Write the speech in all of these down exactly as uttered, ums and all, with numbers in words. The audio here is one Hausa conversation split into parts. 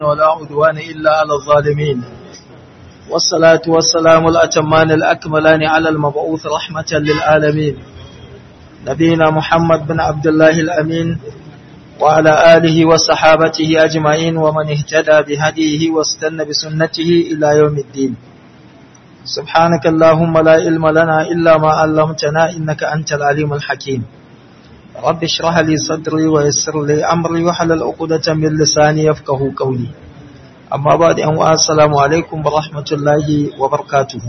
ولا عدوان إلا على الظالمين والصلاة والسلام الأتمان الأكملان على المبعوث رحمة للعالمين نبينا محمد بن عبد الله الأمين وعلى آله وصحابته أجمعين ومن اهتدى بهديه واستنى بسنته إلى يوم الدين. سبحانك اللهم لا علم لنا إلا ما علمتنا إنك أنت العليم الحكيم. رب اشرح لي صدري ويسر لي أمري وحلل عقدة من لساني يفقهوا قولي. أما بعد أن السلام عليكم ورحمة الله وبركاته.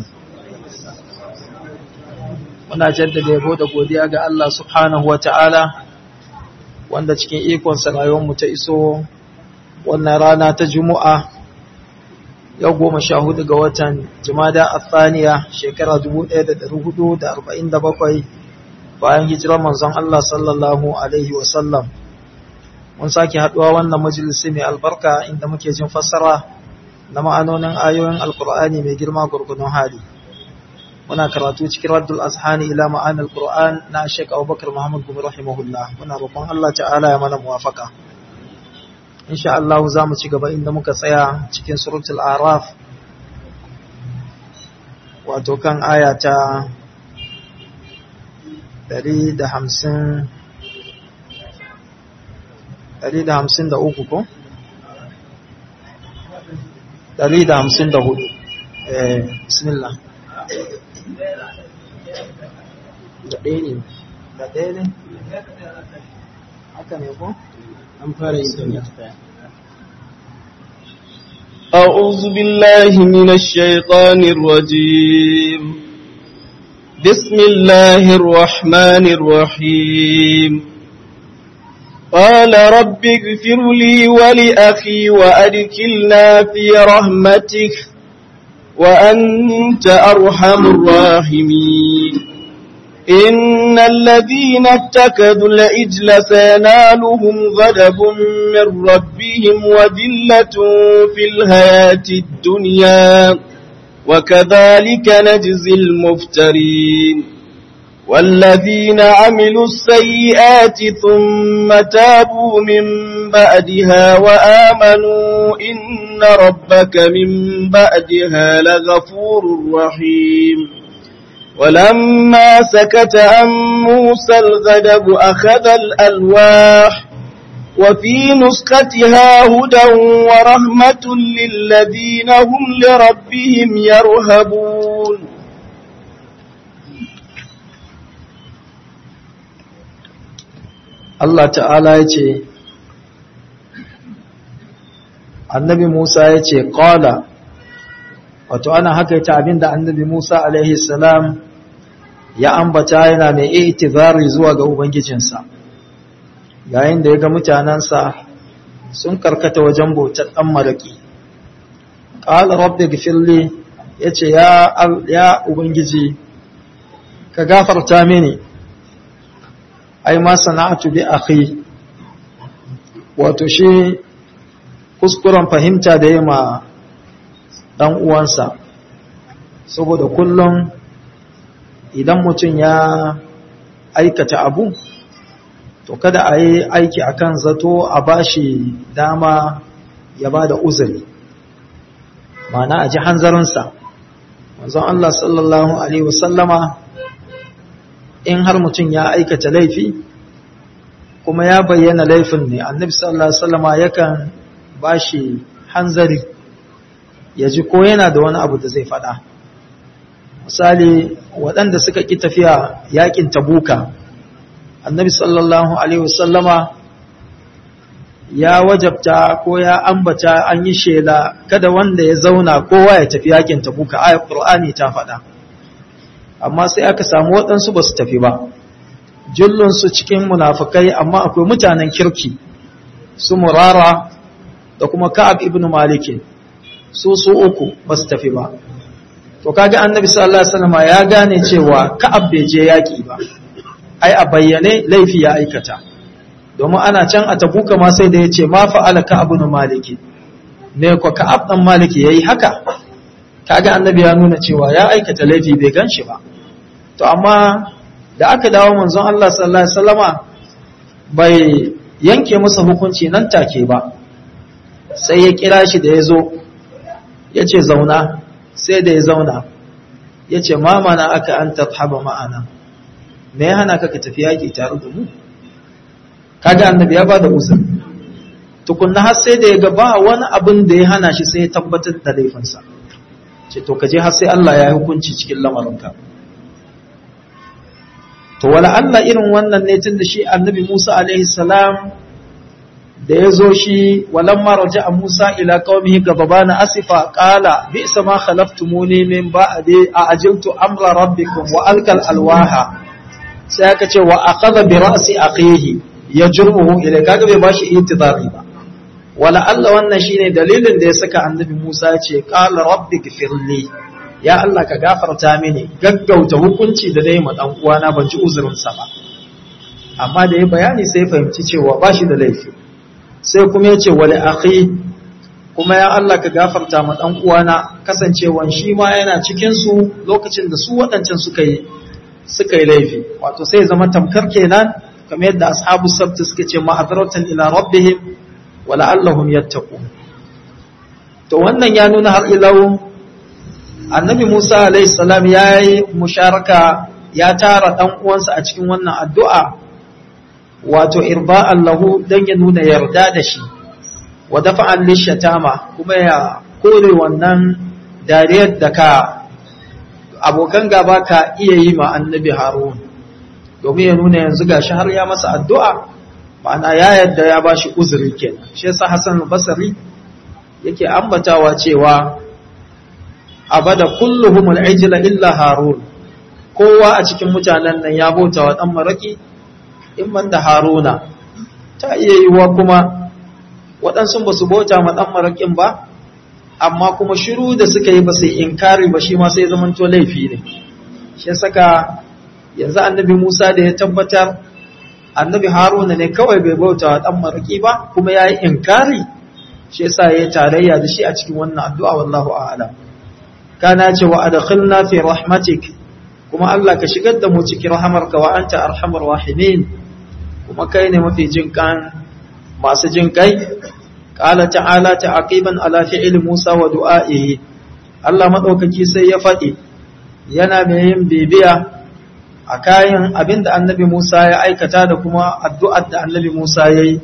muna jaddada yabo da godiya ga Allah subhanahu wa ta'ala wanda cikin ikonsa rayuwarmu ta iso wannan rana ta Juma'a yau goma sha hudu ga watan Jumada Athaniya shekara dubu ɗaya da ɗari hudu da arba'in da bakwai bayan hijirar manzon Allah sallallahu alaihi wasallam. Mun sake haduwa wannan majalisi mai albarka inda muke jin fassara na ma'anonin ayoyin Alkur'ani mai girma gurgunun hali. Muna karatu cikin Raddul Azhani ila ma'anil Qur'an na Sheikh Abubakar Muhammad Gumi rahimahullah. Muna roƙon Allah ta'ala ya mana muwafaka. Insha Allah za mu ci gaba inda muka tsaya cikin suratul Araf wato kan aya ta ɗari da hamsin ɗari da hamsin da uku ko? ɗari da hamsin da hudu. Eh, bismillah. Da ɗaya ne, da ɗaya ne? Haka ne ko? An fara yi ta ne. أعوذ بالله من الشيطان الرجيم بسم الله الرحمن الرحيم قال رب اغفر لي ولأخي وأدخلنا في رحمتك وأنت أرحم الراحمين إن الذين اتخذوا العجل سينالهم غضب من ربهم وذلة في الحياة الدنيا وكذلك نجزي المفترين والذين عملوا السيئات ثم تابوا من بعدها وآمنوا إن ربك من بعدها لغفور رحيم ولما سكت عن موسى الغضب أخذ الألواح وفي نسختها هدى ورحمة للذين هم لربهم يرهبون Allah ta'ala ya ce annabi Musa ya ce qala wato ana hakaita abinda annabi Musa alaihi salam ya ambata yana mai i'tizari zuwa ga ubangijinsa yayin da ya ga mutanansa sun karkata wajen bautar dan maraki qala rabbi ighfirli yace ya ya ubangiji ka gafarta mini ai ma sana'atu bi akhi wato shi kuskuren fahimta da yema dan uwansa saboda kullum idan mutum ya aikata abu to kada a yi aiki akan zato a bashi dama ya bada uzuri ma'ana a ji hanzarinsa manzon Allah sallallahu alaihi wasallama in har mutum ya aikata laifi kuma ya bayyana laifin ne annabi sallallahu alaihi wasallama yakan bashi hanzari ya ji ko yana da wani abu da zai faɗa. Misali waɗanda suka ƙi tafiya yakin tabuka annabi sallallahu alaihi wasallama ya wajabta ko ya ambata an yi shela kada wanda ya zauna kowa ya tafi yakin tabuka ayat qur'ani ta faɗa. Amma sai aka samu waɗansu ba su tafi ba jullunsu cikin munafukai amma akwai mutanen kirki su murara da kuma ka'ab ibn malik su su uku ba su tafi ba to kaga annabi sallallahu alaihi wasallam ya gane cewa ka'ab bai je yaki ba ai a bayyane laifi ya aikata domin ana can a tabuka ma sai da yace ma fa'ala ka'ab ibn malik ne ko ka'ab dan malik yayi haka kaga annabi ya nuna cewa ya aikata laifi bai ganshi ba to amma da aka dawo manzon Allah sallallahu alaihi wasallama bai yanke masa hukunci nan take ba sai ya kira shi da ya zo ya ce zauna, sai da ya zauna ya ce mamana aka an tafhaba ma'ana, me ya hana ka ka tafi yaƙi tare da mu? Kaga annabi ya ba da uzur, tukunna har sai da ya ga ba wani abin da ya hana shi sai ya tabbatar da laifinsa, ce to kaje har sai Allah ya yi hukunci cikin lamarinka. To wala Allah irin wannan ne tun da shi annabi Musa alaihi salam da ya zo shi walamma raja'a Musa ila qaumihi gababana asifa qala bi'sa ma khalaftumuni min ba'di a'ajiltu amra rabbikum wa alqal alwaha, sai aka ce wa akhadha bi ra'si akhihi yajruhu ila, kaga bai bashi intizari ba. Wala Allah wannan shine dalilin da ya saka annabi Musa ya ce qala rabbighfirli, ya Allah ka gafarta mini, gaggauta hukunci da dai ma dan uwana ban ji uzurin sa ba. Amma da ya bayani sai fahimci cewa bashi da laifi, sai kuma ya ce wali akhi, kuma ya Allah ka gafarta ma dan uwana kasancewan shi ma yana cikin su lokacin da su wadancan suka yi suka yi laifi. Wato sai zama tamkar kenan kamar yadda ashabu sabt suka ce ma'adratan ila rabbihim wa la'allahum yattaqun. To wannan ya nuna har ilau annabi Musa alayhi salam yayi musharaka, ya tara dan uwansa a cikin wannan addu'a, wato irba'an lahu dan ya nuna yarda da shi, wa dafa'an lishatama kuma ya kore wannan dariyar da ka abokan gaba ka iya yi ma annabi Harun, domin ya nuna yanzu gashi har ya masa addu'a, ma'ana ya yarda ya bashi uzuri kenan. Shi yasa Hassan al-Basri yake ambatawa cewa abada kulluhum al-ijla illa Harun, kowa a cikin mutanen nan ya bautawa dan maraki in man da Haruna. Ta iya yiwuwa kuma waɗansu ba su bauta ma ɗan maraƙin ba, amma kuma shiru da suka yi ba sai inkari ba, shi ma sai zamanto laifi ne. Shi saka yanzu annabi Musa da ya tabbatar annabi Haruna ne kawai bai bauta wa ɗan maraƙi ba kuma ya yi inkari, shi yasa ya yi tarayya da shi a cikin wannan addu'a, wallahu a'lam. Kana ce wa adkhilna fi rahmatik, kuma Allah ka shigar da mu cikin rahamarka, wa anta arhamur rahimin, kuma kai ne mafi jinkan masu jinkai. Qala ta'ala ta'aqiban ala fi'li Musa wa du'a'ihi, Allah madaukaki sai ya faɗi yana mai yin bibiya a kayan abinda annabi Musa ya aikata da kuma addu'ar da annabi Musa yayi.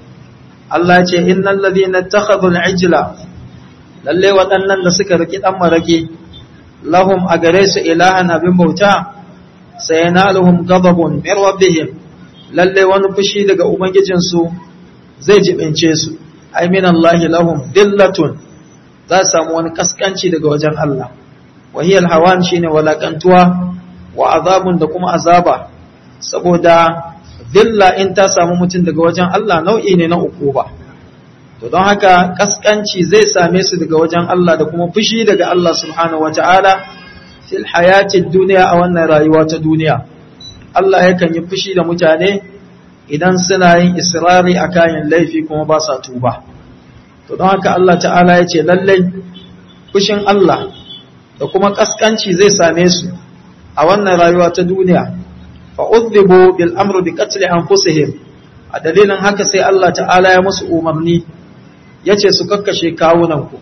Allah ce innal ladhina ittakhadhu al-ijla, lalle waɗannan da suka riki dan maraki, lahum a gare su ilahan abin bauta, sayanaluhum ghadabun min rabbihim, lalle wani fushi daga ubangijinsu zai jibince su. Ai min Allah lahum dillatun, za su samu wani kaskanci daga wajen Allah. Wa hiya alhawan shine walakantuwa, wa azabun da kuma azaba, saboda dilla in ta samu mutum daga wajen Allah nau'i ne na ukuba. To don haka kaskanci zai same su daga wajen Allah da kuma fushi daga Allah subhanahu wataala fil hayatid dunya, a wannan rayuwa ta duniya. Allah yakan yi fushi da mutane idan suna yin israri a kayan laifi kuma ba sa tuba. To don haka Allah ta'ala ya ce lallai fushin Allah da kuma kaskanci zai same su a wannan rayuwa ta duniya. Fa udhibu bil amri bi qatl anfusihim, a dalilin haka sai Allah ta'ala ya musu umarni yace su kakkashe kawunanku.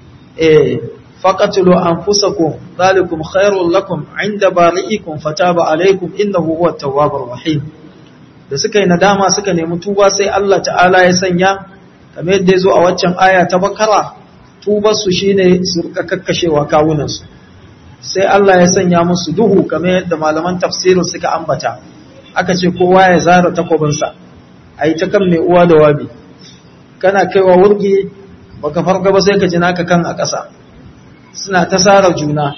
eh faqatlu anfusakum zalikum khairul lakum inda bari'ikum fataba alaykum innahu huwat tawwabur rahim. Da suka yi nadama suka nemi tuba sai Allah ta'ala ya sanya, kamar yadda ya zo a waccan aya ta Bakara, tubar su shine su rika kakkashewa kawunan su. Sai Allah ya sanya musu duhu, kamar yadda malaman tafsirin suka ambata, aka ce kowa ya zara takobinsa ayi ta kan mai uwa da wabi. Kana kaiwa wurgi baka farga ba sai ka ji naka kan a ƙasa, suna ta sara juna.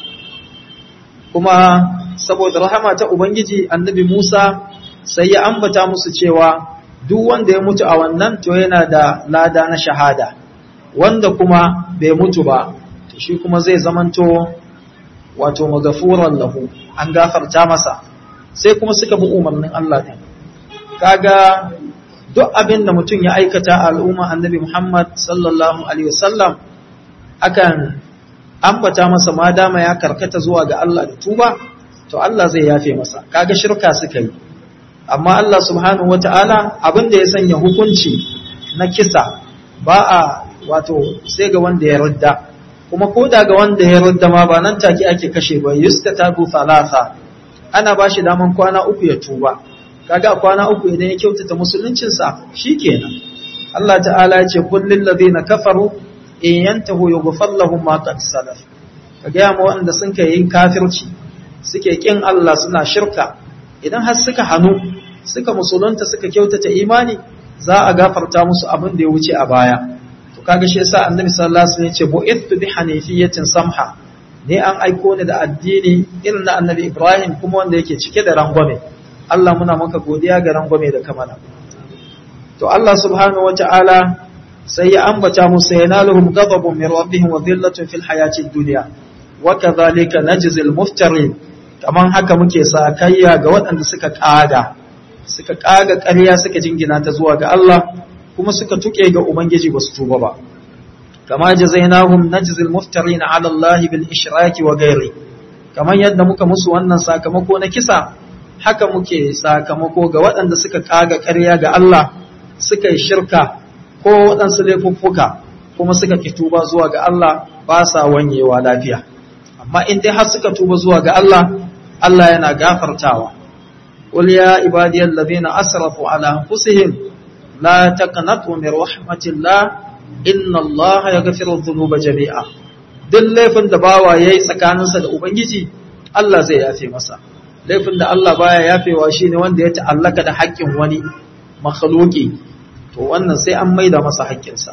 Kuma saboda rahama ta Ubangiji, annabi Musa sai ya ambata musu cewa duk wanda ya mutu a wannan to yana da lada na shahada, wanda kuma bai mutu ba to shi kuma zai zamanto wato magafuran lahu, an gafarta masa. Sai kuma suka bi umarnin Allah din. Kaga duk abin da mutum ya aikata a al'umma annabi Muhammad sallallahu alaihi wasallam akan ambata masa ma dama ya karkata zuwa ga Allah da tuba, to Allah zai yafe masa. Kaga shirka suka yi, amma Allah subhanahu wata'ala abin da ya sanya hukunci na kisa ba a wato sai ga wanda ya ridda, kuma ko da ga wanda ya ridda ma ba nan take ake kashe ba, yustatabu thalatha, ana ba shi daman kwana uku ya tuba. Kaga kwana uku idan ya kyautata musuluncinsa shikenan. Allah ta'ala ya ce kullil ladina kafaru in yantahu yughfar lahum ma qad salaf. Kaga ya mu wanda sun kai yin kafirci suke kin Allah suna shirka, idan har suka hanu suka musulunta suka kyautata imani za a gafarta musu abin da ya wuce a baya. To kaga shi yasa Annabi sallallahu alaihi wasallam ya ce bu'ithu bi hanifiyatin samha, ne an aiko ni da addini irin na Annabi Ibrahim kuma wanda yake cike da rangwame. Allah muna maka godiya ga rangwame da kamala. To Allah subhanahu wata'ala sai ya ambata musu yanaluhum ghadabun min rabbihim wa dhillatun fil hayatid dunya wa kadhalika najzil muftarin. Kaman haka muke sakayya ga waɗanda suka kaga suka kaga ƙarya suka jingina ta zuwa ga Allah kuma suka tuke ga ubangiji basu tuba ba. Kama jazainahum najzil muftarin ala Allah bil ishraki wa ghairi. Kaman yadda muka musu wannan sakamako na kisa, haka muke sakamako ga waɗanda suka kaga ƙarya ga Allah, suka yi shirka ko waɗansu laifuffuka kuma suka ki tuba zuwa ga Allah, ba sa wanyewa lafiya. Amma in dai har suka tuba zuwa ga Allah, Allah yana gafartawa. Qul ya ibadiyal ladhina asrafu ala anfusihim la taqnatu min rahmatillah inna Allah yaghfiru dhunuba jami'a. Duk laifin da bawa yayi tsakaninsa da Ubangiji, Allah zai yafe masa. Laifin da Allah baya yafewa shine wanda ya ta'allaka da haƙƙin wani makhluki, to wannan sai an maida masa haƙƙinsa.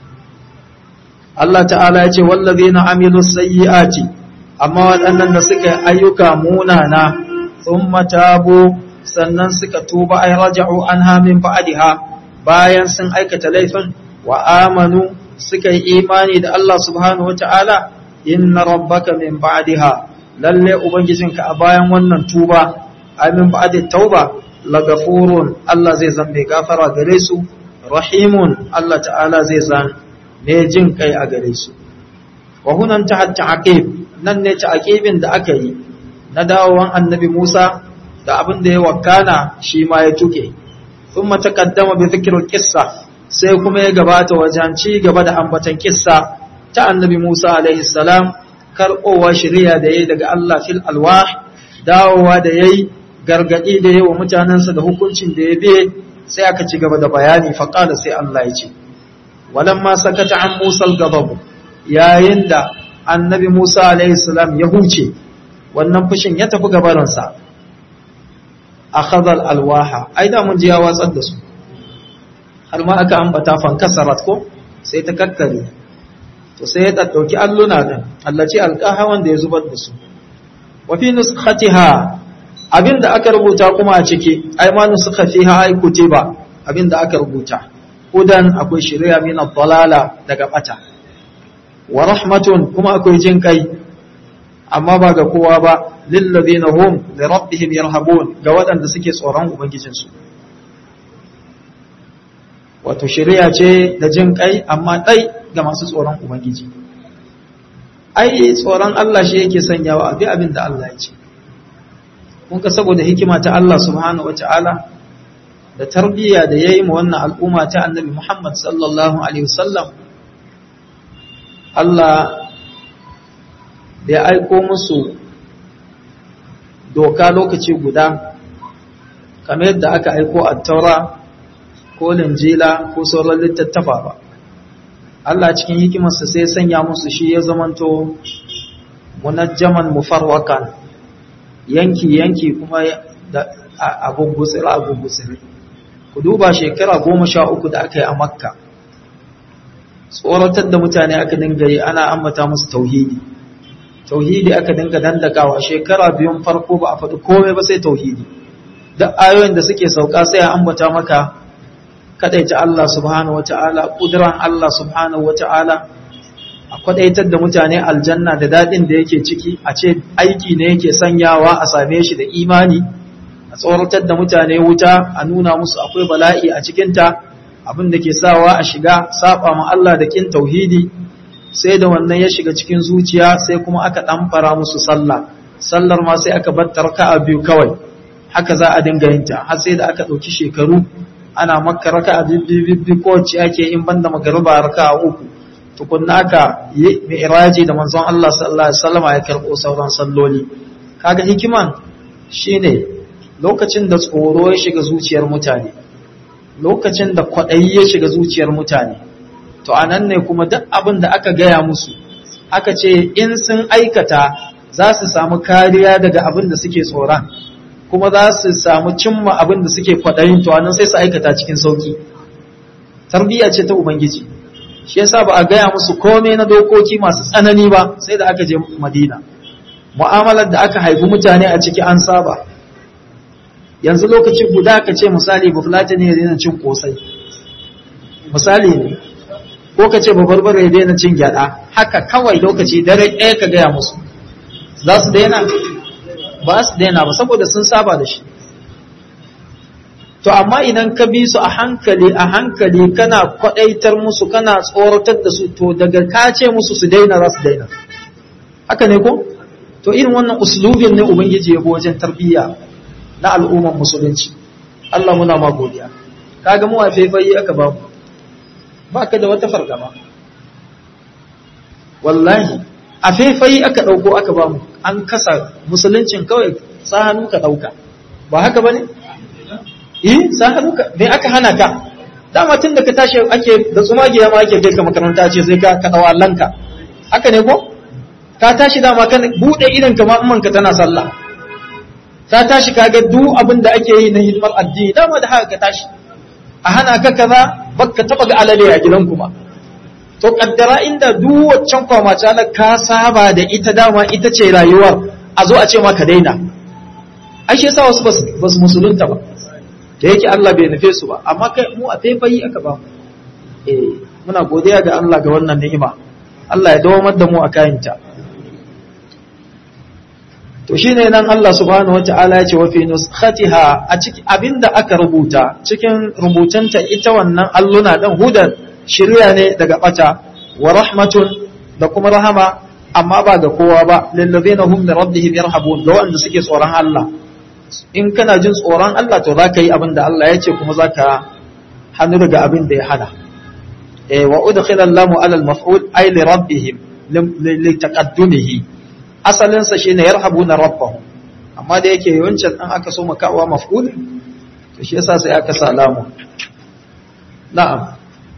Allah ta'ala ya ce wallazina amilus sayyiati, amma waɗannan da suka ayyuka munana thumma tabu, sannan suka tuba ay raja'u anha min ba'daha, bayan sun aikata laifin, wa amanu suka yi imani da Allah subhanahu wata'ala, inna rabbaka min ba'daha, lalle ubangijinka a bayan wannan tuba amin ba'da tauba lagafurun, Allah zai zambe gafara gare su, rahimun, Allah ta'ala zai zan ne jin kai a gare su. Wa hunan ta ta'aqib, nan ne ta'aqibin da aka yi na dawowan annabi Musa da abin da ya wakana shi ma ya tuke. Thumma taqaddama bi dhikril qissa, sai kuma ya gabata wajen ci gaba da ambatan kissa ta annabi Musa alaihi salam, karɓowa shari'a da yayi daga Allah fil alwah, dawowa da yayi gargadi da yayi wa mutanansa da hukuncin da ya biye, sai aka ci gaba da bayani. Faqala, sai Allah ya ce walamma sakata an Musa al-ghadab, yayin da annabi Musa alaihi salam ya huce wannan fushin ya tafi gabaransa, akhadha al-alwaha, ai da mun ji ya watsar da su har ma aka ambata fankasarat ko sai ta kakkare. To sai ya ɗauki alluna din Allah ce alƙaha wanda ya zubar da su. Wa fi nuskhatiha, abinda aka rubuta kuma a ciki, ai ma nuskha fiha ai kutiba, abinda aka rubuta hudan, akwai shari'a min ad-dalala, daga bata, wa rahmatun, kuma akwai jin kai, amma ba ga kowa ba, lil ladina hum li rabbihim yarhabun, ga waɗanda suke tsoron ubangijinsu. Wato shari'a ce da jin kai, amma dai ga masu tsoron Ubangiji. Ai, tsoron Allah shi yake sanyawa abi abin da Allah ya ce. Kun ka saboda hikima ta Allah subhanahu wa ta'ala da tarbiyya da ya yi ma wannan al'umma ta annabi Muhammad sallallahu Alaihi wasallam, Allah da ya aiko musu doka lokaci guda, kamar yadda aka aiko a taura ko linjila ko sauran littattafa ba. Allah cikin hikimarsa sai sanya musu shi ya zamanto munajjaman mufarwakan, yanki-yanki kuma da abun gutsiri abun gutsiri. Ku duba shekara goma sha uku da aka yi a Makka, tsoratar da mutane aka dinga yi, ana ambata musu tauhidi. Tauhidi aka dinga dandakawa, shekara biyun farko ba a faɗi komai ba sai tauhidi. Duk ayoyin da suke sauka sai a ambata maka kadaita Allah subhanahu wata'ala, kuduran Allah subhanahu wata'ala, a kwadaitar da mutane aljanna da dadin da yake ciki, a ce aiki ne yake sanyawa a same shi da imani, a tsoratar da mutane wuta, a nuna musu akwai bala'i a cikinta, abin da ke sawa a shiga saba ma Allah da kin tauhidi. Sai da wannan ya shiga cikin zuciya, sai kuma aka ɗamfara musu sallah, sallar ma sai aka bar raka'a biyu kawai, haka za a dinga yin ta har sai da aka ɗauki shekaru ana makka raka'a bibbi ko ce ake in banda magriba raka'a uku tukunna aka yi mi'raji da manzon Allah sallallahu alaihi wasallam ya karbo sauran salloli kaga hikiman shine lokacin da tsoro ya shiga zuciyar mutane lokacin da kwadayi ya shiga zuciyar mutane to anan ne kuma duk abin da aka gaya musu aka ce in sun aikata za su samu kariya daga abin da suke tsoron kuma za su samu cimma abin da suke kwadayin to anan sai su aikata cikin sauki tarbiyya ce ta ubangiji shi yasa ba a gaya musu komai na dokoki masu tsanani ba sai da aka je Madina mu'amalar da aka haifi mutane a ciki an saba yanzu lokaci guda ka ce misali bafulata ne ya daina cin kosai misali ne ko ka ce babarbar ya daina cin gyada haka kawai lokaci dare ɗaya ka gaya musu za su daina ba su daina ba saboda sun saba da shi to amma idan ka bi su a hankali a hankali kana kwadaitar musu kana tsoratar da su to daga ka ce musu su daina za su daina haka ne ko to irin wannan uslubin ne ubangiji ya bi wajen tarbiyya na al'umman musulunci Allah muna ma godiya kaga mu a faifayi aka ba mu baka da wata fargaba wallahi a faifayi aka dauko aka ba mu an kasa musuluncin kawai sa hannu ka dauka ba haka bane eh sa hannu ka me aka hana ka dama tun da ka tashi ake da tsumagiya ma ake kai ka makaranta ce sai ka ka dawo Allahnka haka ne ko ka tashi dama kan bude idan ka ma umman ka tana sallah ta tashi kaga duk abin da ake yi na hidimar addini dama da haka ka tashi a hana ka kaza baka taba ga alale a gidan kuma to kaddara inda duk waccan kwamace na ka saba da ita dama ita ce rayuwar a zo a ce maka daina ai shi yasa wasu basu musulunta ba da yake Allah bai nufe su ba amma kai mu a faifayi aka ba mu eh muna godiya ga Allah ga wannan ni'ima Allah ya dawamar da mu a kayanta to shine nan Allah subhanahu wataala ya ce wa fi nuskhatiha a cikin abinda aka rubuta cikin rubutanta ita wannan alluna dan hudan shiriya ne daga bata wa rahmatun da kuma rahama amma ba ga kowa ba lil ladina hum li rabbihim yarhabun da wanda suke tsoron Allah in kana jin tsoron Allah to zaka yi abinda Allah ya ce kuma zaka hannu daga abin da ya hana eh wa udkhila Allahu ala al-maf'ul ay li rabbihim li taqaddumihi asalinsa shi ne yarhabuna rabbahum amma da yake yawancin an aka so makawa maf'ul to shi yasa sai aka salamu na'am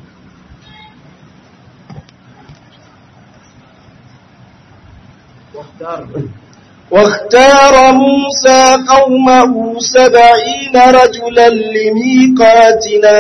واختار موسى قومه سبعين رجلا لميقاتنا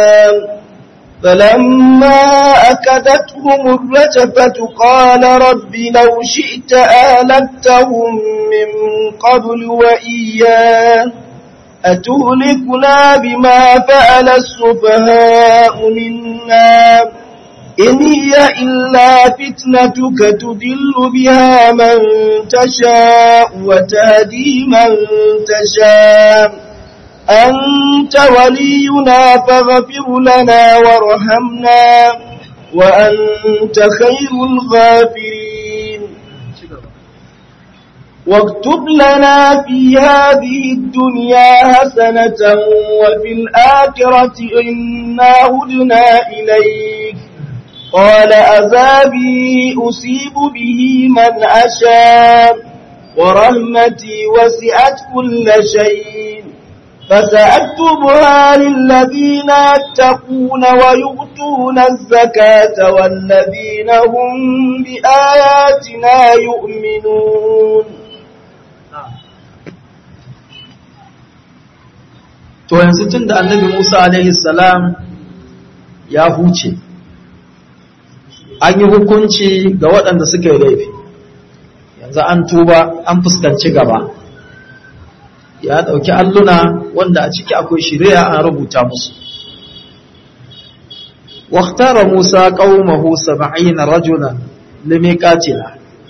فلما أكدتهم الرجفة قال رب لو شئت آلتهم من قبل وإياه أتهلكنا بما فعل السفهاء منا إن هي إلا فتنتك تضل بها من تشاء وتهدي من تشاء أنت ولينا فاغفر لنا وارحمنا وأنت خير الغافرين واكتب لنا في هذه الدنيا حسنة وفي الآخرة إنا هدنا إليك قال عذابي أصيب به من أشاء ورحمتي وسعت كل شيء فسأكتبها للذين يتقون ويؤتون الزكاة والذين هم بآياتنا يؤمنون. to yanzu tun da annabi Musa alaihi salam ya huce an yi hukunci ga waɗanda suka yi laifi yanzu an tuba an fuskanci gaba ya ɗauki alluna wanda a ciki akwai shari'a an rubuta musu واختار موسى قومه سبعين رجلا لميقاتنا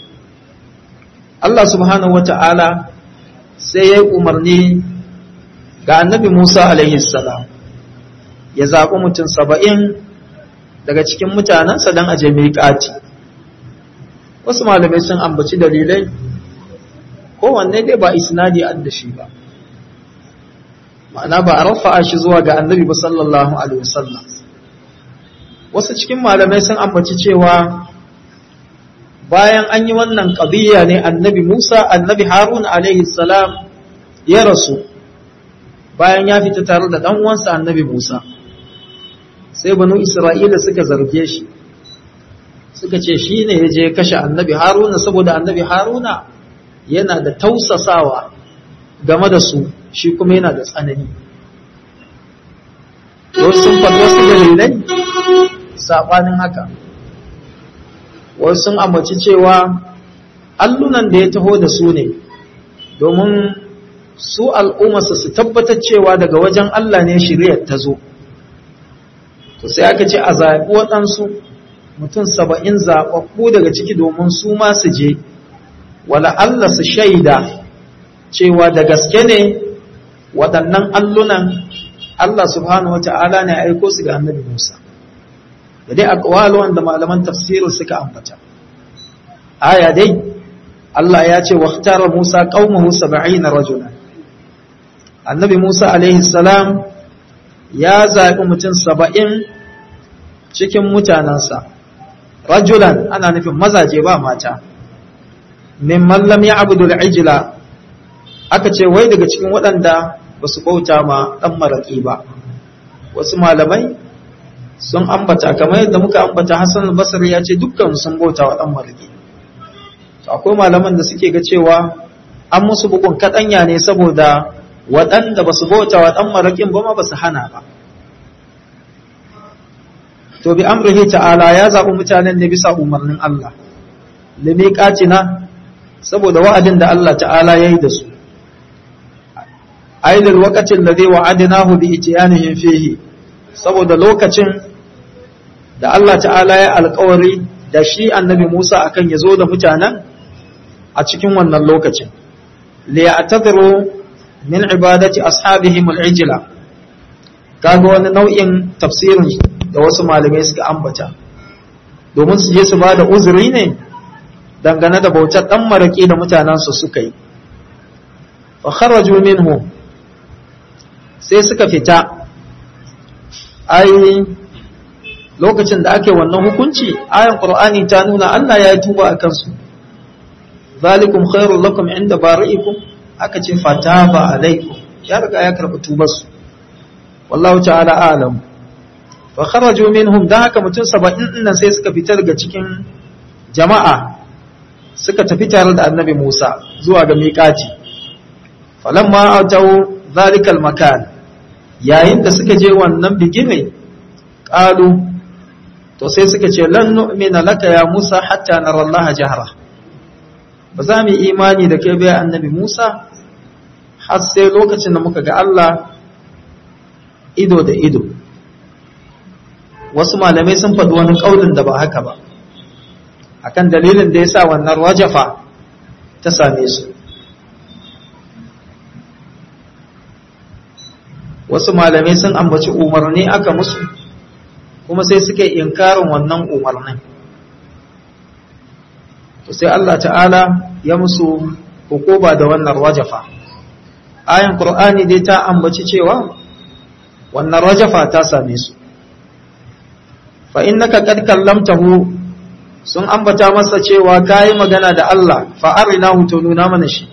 Allah subhanahu wata'ala sai ya umarni ga annabi Musa alaihi salam ya zaɓi mutum saba'in daga cikin mutanensa don aje miƙati. Wasu malamai sun ambaci dalilai kowanne dai ba isnadi an da shi ba. ma'ana ba a rafa'a shi zuwa ga annabi ba sallallahu alaihi wasallam. Wasu cikin malamai sun ambaci cewa bayan an yi wannan qadiyya ne annabi Musa annabi Harun alaihi salam ya rasu bayan ya fita tare da dan uwansa annabi Musa. Sai banu Isra'ila suka zarge shi suka ce shi ne ya je kashe annabi Haruna saboda annabi Haruna yana da tausasawa game da su shi kuma yana da tsanani. Wasu sun faɗi wasu dalilai saɓanin haka. Wasu sun ambaci cewa allunan da ya taho da su ne domin su al'ummarsa su tabbatar cewa daga wajen Allah ne shiriyar ta zo. To sai aka ce a zaɓi waɗansu mutum saba'in zaɓaɓɓu daga ciki domin su ma su je, wala Allah su shaida cewa da gaske ne waɗannan allunan Allah subhanahu wa ta'ala ne aiko su ga annabi Musa. Da dai aqwalu wanda malaman tafsirin suka ambata. Aya dai Allah ya ce waqtara Musa qaumahu sab'ina rajulan. Annabi Musa alaihi salam ya zaɓi mutum saba'in cikin mutanansa. Rajulan ana nufin mazaje ba mata. Mimman lam ya'budu al-ijla, aka ce wai daga cikin waɗanda ba su bauta ma ɗan maraƙi ba. Wasu malamai sun ambata kamar yadda muka ambata Hassan al-Basri ya ce dukkan sun bauta wa ɗan maraƙi. Akwai malaman da suke ga cewa an musu bugun kaɗanya ne saboda waɗanda ba su bauta wa ɗan maraƙin ba ma ba su hana ba. To bi amrihi ta'ala ya zaɓi mutanen ne bisa umarnin Allah. Limiqatina saboda wa'adin da Allah ta'ala ya yi da su. Aidul waqatin ladhi wa'adnahu bi itiyanihim fihi, saboda lokacin da Allah ta'ala ya alƙawari da shi annabi Musa akan ya zo da mutanen a cikin wannan lokacin. Li ya'tadiru min ibadati ashabihim al-ijla. Kaga wani nau'in tafsirin da wasu malamai suka ambata. Domin su je su ba da uzuri ne dangane da bautar dan maraki da mutanansu suka yi. Fa kharaju minhu, sai suka fita. Ai lokacin da ake wannan hukunci ayan Qur'ani ta nuna Allah ya yi tuba akan su. Zalikum khairul lakum inda bari'ikum, aka ce fataba alaikum, ya riga ya karɓi tubar su. Wallahu ta'ala a'lam. Fa kharaju minhum, da haka mutum saba'in nan sai suka fita daga cikin jama'a suka tafi tare da annabi Musa zuwa ga miƙati. Falamma atau zalikal makan, yayin da suka je wannan bigime, qalu, to sai suka ce lan nu'mina laka ya Musa hatta nara Allah jahra. Ba za mu imani da kai ba annabi Musa har sai lokacin da muka ga Allah ido da ido. Wasu malamai sun faɗi wani ƙaunin da ba haka ba, akan dalilin da ya sa wannan rajafa ta same su. Wasu malamai sun ambaci umarni aka musu, kuma sai suka yi inkarin wannan umarnin. To sai Allah ta'ala ya musu hukuba da wannan rajafa. Ayan Qur'ani dai ta ambaci cewa wannan rajafa ta same su. Fa innaka qad kallamtahu, sun ambata masa cewa kai magana da Allah, fa arinahu, to nuna mana shi.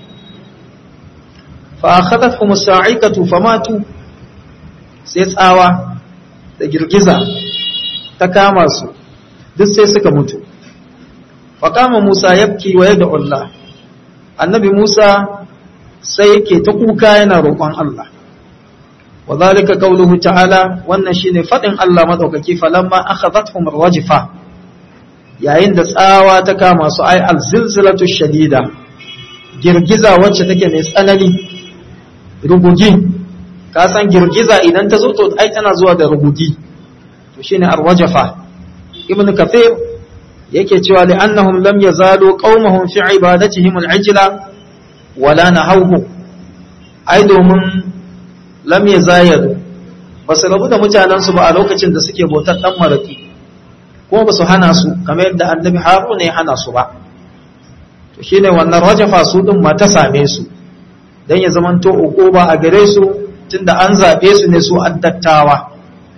Fa akhadathum as-sa'iqatu famatu, sai tsawa da girgiza ta kama su, duk sai suka mutu. Fa kama Musa yabki wa yad'u Allah, annabi Musa sai yake ta kuka yana roƙon Allah. Wa zalika qawluhu ta'ala, wannan shine fadin Allah madaukaki, falamma akhadhathum ar-rajfa, yayin da tsawa ta kama su, ay al-zilzalatu shadida, girgiza wacce take mai tsanani, rugugi. Ka san girgiza idan ta zo to ai tana zuwa da rugugi, to shine ar-rajfa. Ibn Kathir yake cewa li annahum lam yazalu qaumahum fi ibadatihim al-ijla wala nahawhu, ai domin lam yazayadu, ba su rabu da mutanensu ba a lokacin da suke bautar dan maraki, kuma ba su hana su kamar yadda annabi Haruna ya hana su ba. To shine wannan rajafa su din ma ta same su, dan ya zamanto uquba a gare su tunda an zaɓe su ne su addattawa.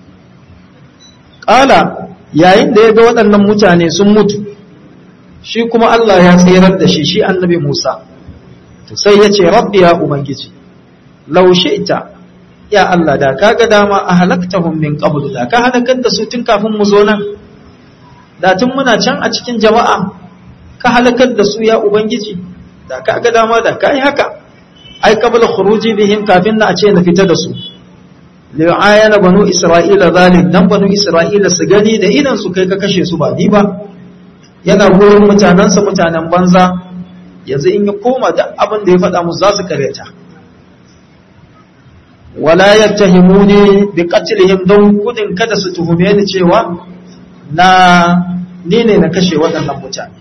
Ƙala yayin da ya ga waɗannan mutane sun mutu, shi kuma Allah ya tsirar da shi, shi annabi Musa, to sai ya ce, Rabbi ya Ubangiji, laushe ita, ya Allah da ka ga dama a halaktahum min qablu, da ka halakar da su tun kafin mu zo nan, da tun muna can a cikin jama'a, ka halakar da su ya Ubangiji, da ka ga dama da ka yi haka, ai qabla khuruji bihim kafin na a ce na fita da su. li'ayana banu isra'ila zalik dan banu isra'ila su gani da idan su kai ka kashe su ba ni ba, yana gurin mutanansa mutanen banza, yanzu in ya koma da abin da ya faɗa musu za su karyata. Wala yattahimuni bi qatlihim don gudun kada su tuhume ni cewa na ni ne na kashe waɗannan mutane.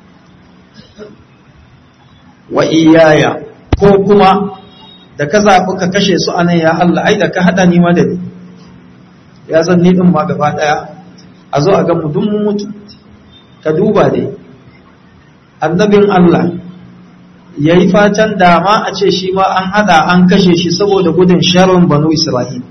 Wa iyaya ko kuma da ka zaɓi ka kashe su anan ya Allah, ai da ka haɗa ni ma da ni, ya zan ni ɗin ma gaba ɗaya, a zo a ga mu dun mu mutu. Ka duba dai, annabin Allah ya yi fatan dama a ce shi ma an haɗa an kashe shi saboda gudun sharrin banu Isra'il.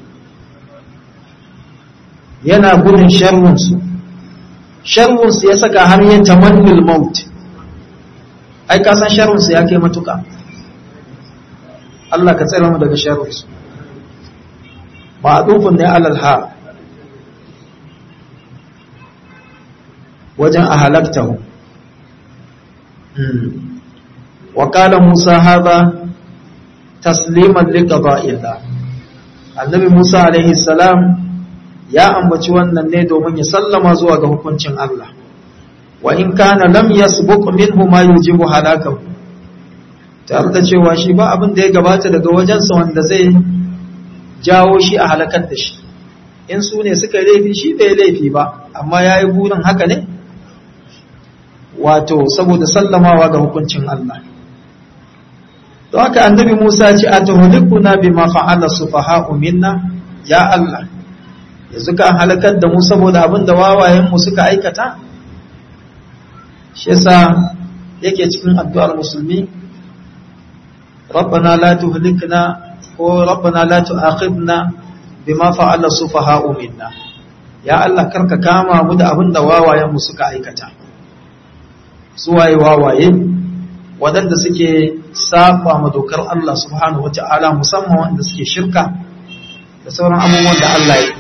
Yana gudun sharrinsu, sharrinsu ya saka har yin tamannul maut, ai kasan sharrinsu ya kai matuka. Allah ka tsere mu daga sharrinsu. Ma'adufun ne alal ha wajen a halaktahu. Wa qala Musa hadha tasliman li qada'illah. Annabi Musa alaihi salam ya ambaci wannan ne domin ya sallama zuwa ga hukuncin Allah. Wa in kana lam yasbuq minhu ma yujibu halakahu, tare da cewa shi ba abin da ya gabata daga wajensa wanda zai jawo shi a halakar da shi. In su ne suka laifi shi bai laifi ba, amma ya yi burin haka ne wato saboda sallamawa ga hukuncin Allah. To haka annabi Musa ce a tuhulikuna bima fa'ala sufaha'u minna, ya Allah yanzu ka halakar da mu saboda abin da wawayen mu suka aikata. Shi yasa yake cikin addu'ar musulmi, ربنا لا تهلكنا وربنا لا تؤاخذنا بما فعل السفهاء منا. يا الله karka kama mu da abin da wawayen mu suka aikata. Su waye wawaye wadanda suke saba ma dokar Allah subhanahu wataala, musamman wanda suke shirka da sauran abubuwan da Allah ya yi.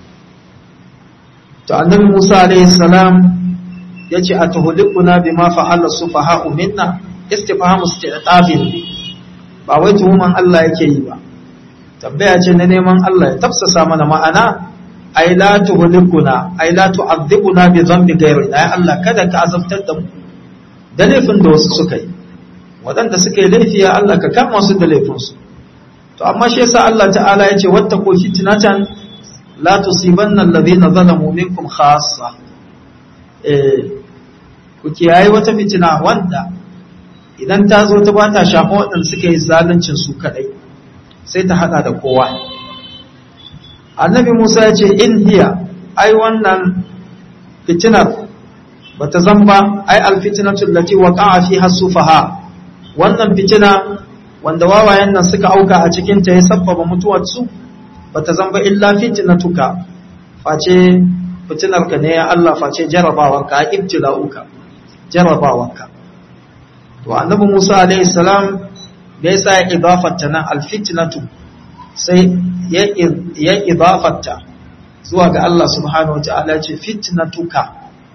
To annabi Musa alaihi salam yace atuhlikuna bima fa'ala sufaha'u minna, istifhamu isti'tabin, ba wai tuhuman Allah yake yi ba, tambaya ce na neman Allah ya tafsasa mana ma'ana, ai la tuhlikuna ai la tu'adhibuna bi dhanbi ghayrina, ya Allah kada ka azabtar da mu da laifin da wasu suka yi, waɗanda suka yi laifi ya Allah ka kama su da laifinsu. To amma shi yasa Allah ta'ala ya ce wattaqu fitnatan la tusibanna alladhina zalamu minkum khassa. Eh ku kiyaye wata fitina wanda idan ta zo ta bata shafa waɗanda suka yi zaluncin su kaɗai, sai ta haɗa da kowa. Annabi Musa ya ce in hiya, ai wannan fitinar ba ta zamba, ai alfitinatu lati waqa'a fiha sufaha, wannan fitina wanda wawayen nan suka auka a cikin ta ya sabbaba mutuwar su, ba ta zamba illa fitinatuka, face fitinarka ne ya Allah, face jarabawanka, ibtila'uka, jarabawanka. To annabi Musa alaihi salam da yasa ya idafatta nan alfitnatu, sai ya ya idafatta zuwa ga Allah subhanahu wataala, ce fitnatuka.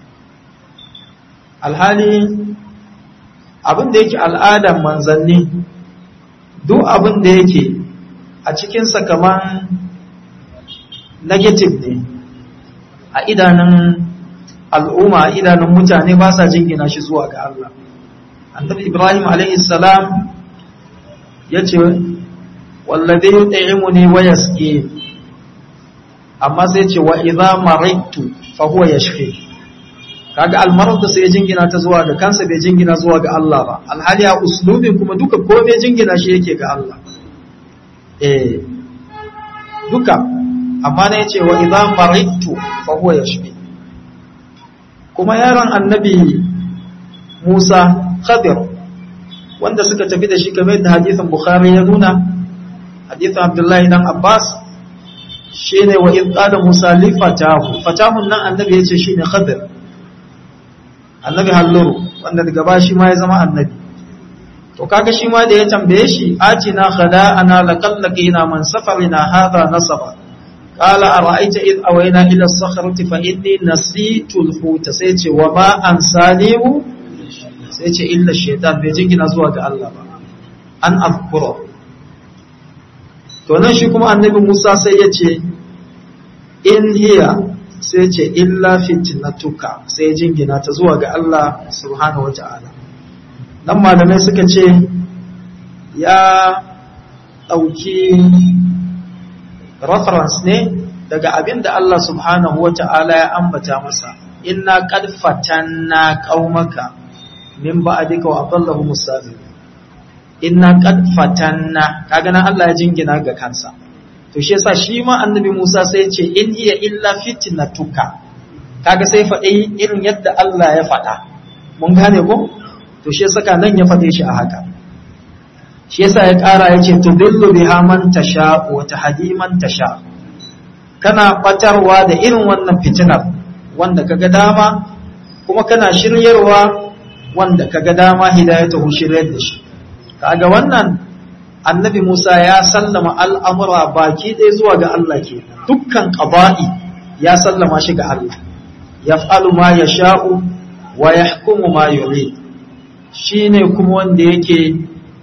Alhali abin da yake al'adar manzanni, duk abin da yake a cikin sa kaman negative ne a idanun al'umma, a idanun mutane, ba sa jingina shi zuwa ga Allah. Annabi Ibrahim alaihi salam yace wallazi yut'imuni wa yasqi, amma sai ce wa idza maridtu fa huwa yashfi. Kaga almarad sai ya jingina ta zuwa ga kansa, bai jingina zuwa ga Allah ba, alhali a uslubin kuma duka komai jingina shi yake ga Allah. Eh duka, amma ne yace wa idza maridtu fa huwa yashfi. Kuma yaron annabi Musa Khadir, wanda suka tafi da shi kamar da hadisin Bukhari ya nuna, hadithin Abdullahi dan Abbas shine wa in qala Musa li fatahu fatahun nan annabi yace shine Khadir annabi halluru wanda daga bashi ma ya zama annabi to kaga shi ma da ya tambaye shi atina khada'ana laqallaqina man safarina hadha nasaba qala ara'aita id awayna ila as-sakhrati fa inni nasitu al-huta sai ce wa ma ansanihu sai ce illa shaytan bai jingina zuwa ga Allah ba an afkura to nan shi kuma annabi Musa sai ya ce in hiya sai ce illa fitnatuka sai jingina ta zuwa ga Allah subhanahu wata'ala nan malamai suka ce ya ɗauki reference ne daga abin da Allah subhanahu wata'ala ya ambata masa inna qad fatanna qaumaka min ba'dika wa adallahu musafir inna qad fatanna kaga nan Allah ya jingina ga kansa to shi yasa shi ma annabi Musa sai ya ce in hiya illa fitnatuka kaga sai faɗi irin yadda Allah ya faɗa mun gane ko to shi yasa nan ya faɗe shi a haka shi yasa ya ƙara ya ce tudillu biha man tasha wa tahdi man tasha kana batarwa da irin wannan fitinar wanda kaga dama kuma kana shiryarwa wanda kaga dama hidayatu shiryar da shi kaga wannan annabi Musa ya sallama al'amura baki ɗaya zuwa ga Allah ke dukkan ƙaba'i ya sallama shi ga Allah yaf'alu ma yasha'u wa yahkumu ma yurid shine kuma wanda yake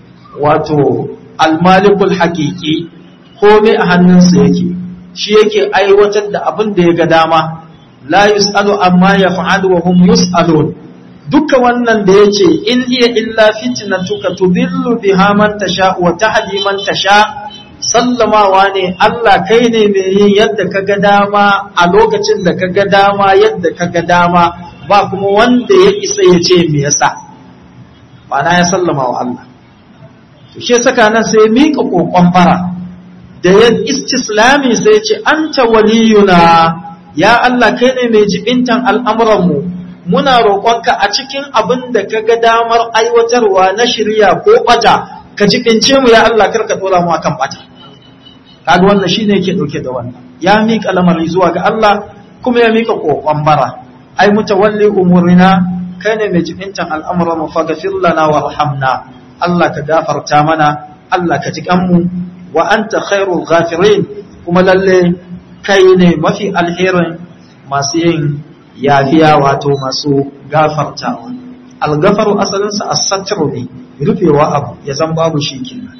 wato al-malikul haqiqi komai a hannunsa yake shi yake aiwatar da abin da ya ga dama la yus'alu amma yaf'alu wa hum yus'alun duka wannan da yace in hiya illa fitnatuka tudillu biha man tasha wa tahdi man tasha sallamawa ne Allah kai ne mai yin yadda kaga dama a lokacin da kaga dama yadda kaga dama ba kuma wanda ya isa ya ce me yasa ma'ana ya sallama wa Allah to shi saka nan sai mika kokon fara da ya istislami sai ce anta waliyuna ya Allah kai ne mai jibintan al'amuranmu muna roƙonka a cikin abin da ka ga damar aiwatarwa na shirya ko ɓata ka jibince mu ya Allah karka ɗora mu akan ɓata kaga wannan shine yake ɗauke da wannan ya miƙa lamari zuwa ga Allah kuma ya miƙa kokon bara ai mutawalli umurina kai ne mai jibintan al'amuranmu faghfir lana warhamna Allah ka gafarta mana Allah ka ji kanmu wa anta khairul ghafirin kuma lalle kai ne mafi alherin masu yin yafiya wato masu gafartawa al-ghafaru asalin sa as-satru ne rufewa abu ya zan babu shi kenan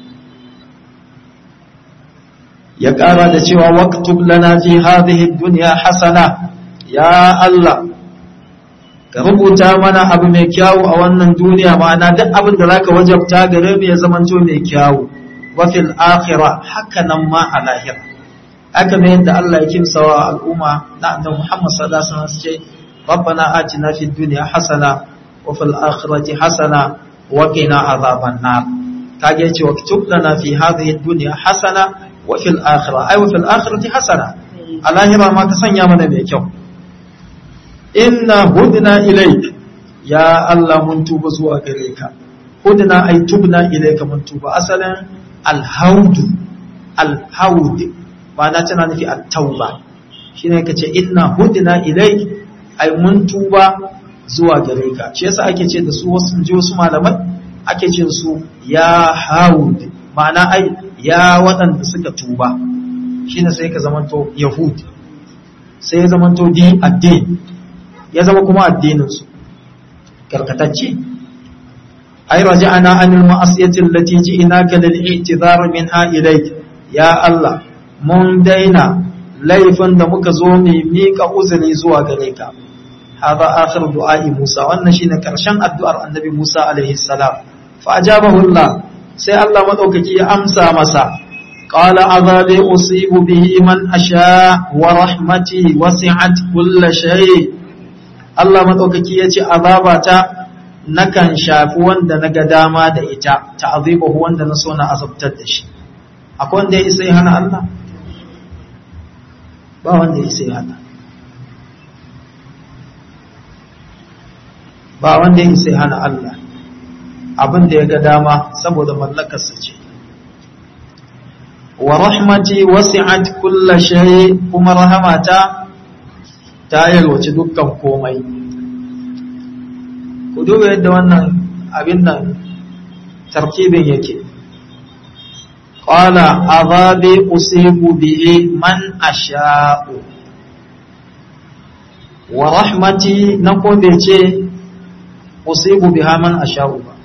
ya kara da cewa waqtub lana fi hadhihi ad-dunya hasana ya Allah ka rubuta mana abu mai kyawu a wannan duniya ma'ana duk abin da zaka wajabta gare mu ya zamanto mai kyawu wa fil akhirah haka nan ma a lahira haka ne yadda Allah ya kimsawa al'umma na annabi Muhammad sallallahu alaihi wasallam ce rabbana atina fid dunya hasana wa fil akhirati hasana wa qina azaban nar kage ce waktub lana fi hadhihi ad-dunya hasana wa fil akhirah ay wa fil akhirati hasana a lahira ma ka sanya mana mai kyau inna hudna ilayk ya Allah mun tuba zuwa gare ka hudna ay tubna ilayka mun tuba asalan al-haud al-haud ba na tana nufi at-tauba shine kace inna hudna ilayk ay mun tuba zuwa gare ka shi yasa ake ce da su wasu ji wasu malamai ake ce su ya haud ma'ana ai ya waɗanda suka tuba shine sai ka zamanto yahud sai ya zamanto di addini ya zama kuma addininsu karkatacce ai raja'ana anil ma'asiyati allati ji'naka lil i'tidhar minha ilayk ya Allah mun daina laifin da muka zo ne mika uzuri zuwa gare ka hada akhir du'a'i Musa wannan shine karshen addu'ar annabi Musa alaihi salam fa ajabahu Allah sai Allah madaukaki ya amsa masa qala azabi usibu bihi man asha wa rahmati wasi'at kull shay Allah maɗaukaki ya ce azabata nakan shafi wanda na ga dama da ita ta'azibahu wanda na so na azabtar da shi akwai wanda ya isa ya hana Allah ba wanda ya isa ya hana ba wanda ya isa ya hana Allah abin da ya ga dama saboda mallakarsa ce wa rahmati wasi'at kulla shay, kuma rahamata ta yalwaci dukkan komai. Ku duba yadda wannan abin nan tarkibin yake. Qala azabi usibu bihi man asha'u wa rahmati, na ko bai ce usibu biha man asha'u ba.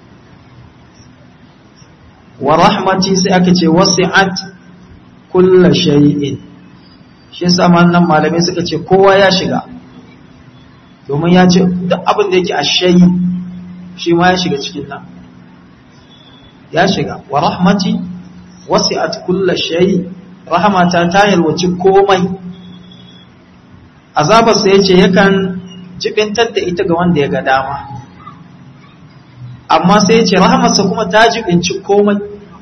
Wa rahmati sai aka ce wasi'at kulla shay'in. Shi yasa nan malamai suka ce kowa ya shiga, domin ya ce duk abin da yake a shayi shi ma ya shiga cikin nan, ya shiga. Wa rahmati wasi'at kulla shay, rahmata ta yalwaci komai. Azabar sa yace yakan jibintar da ita ga wanda ya ga dama, amma sai yace rahmarsa kuma ta jibinci komai.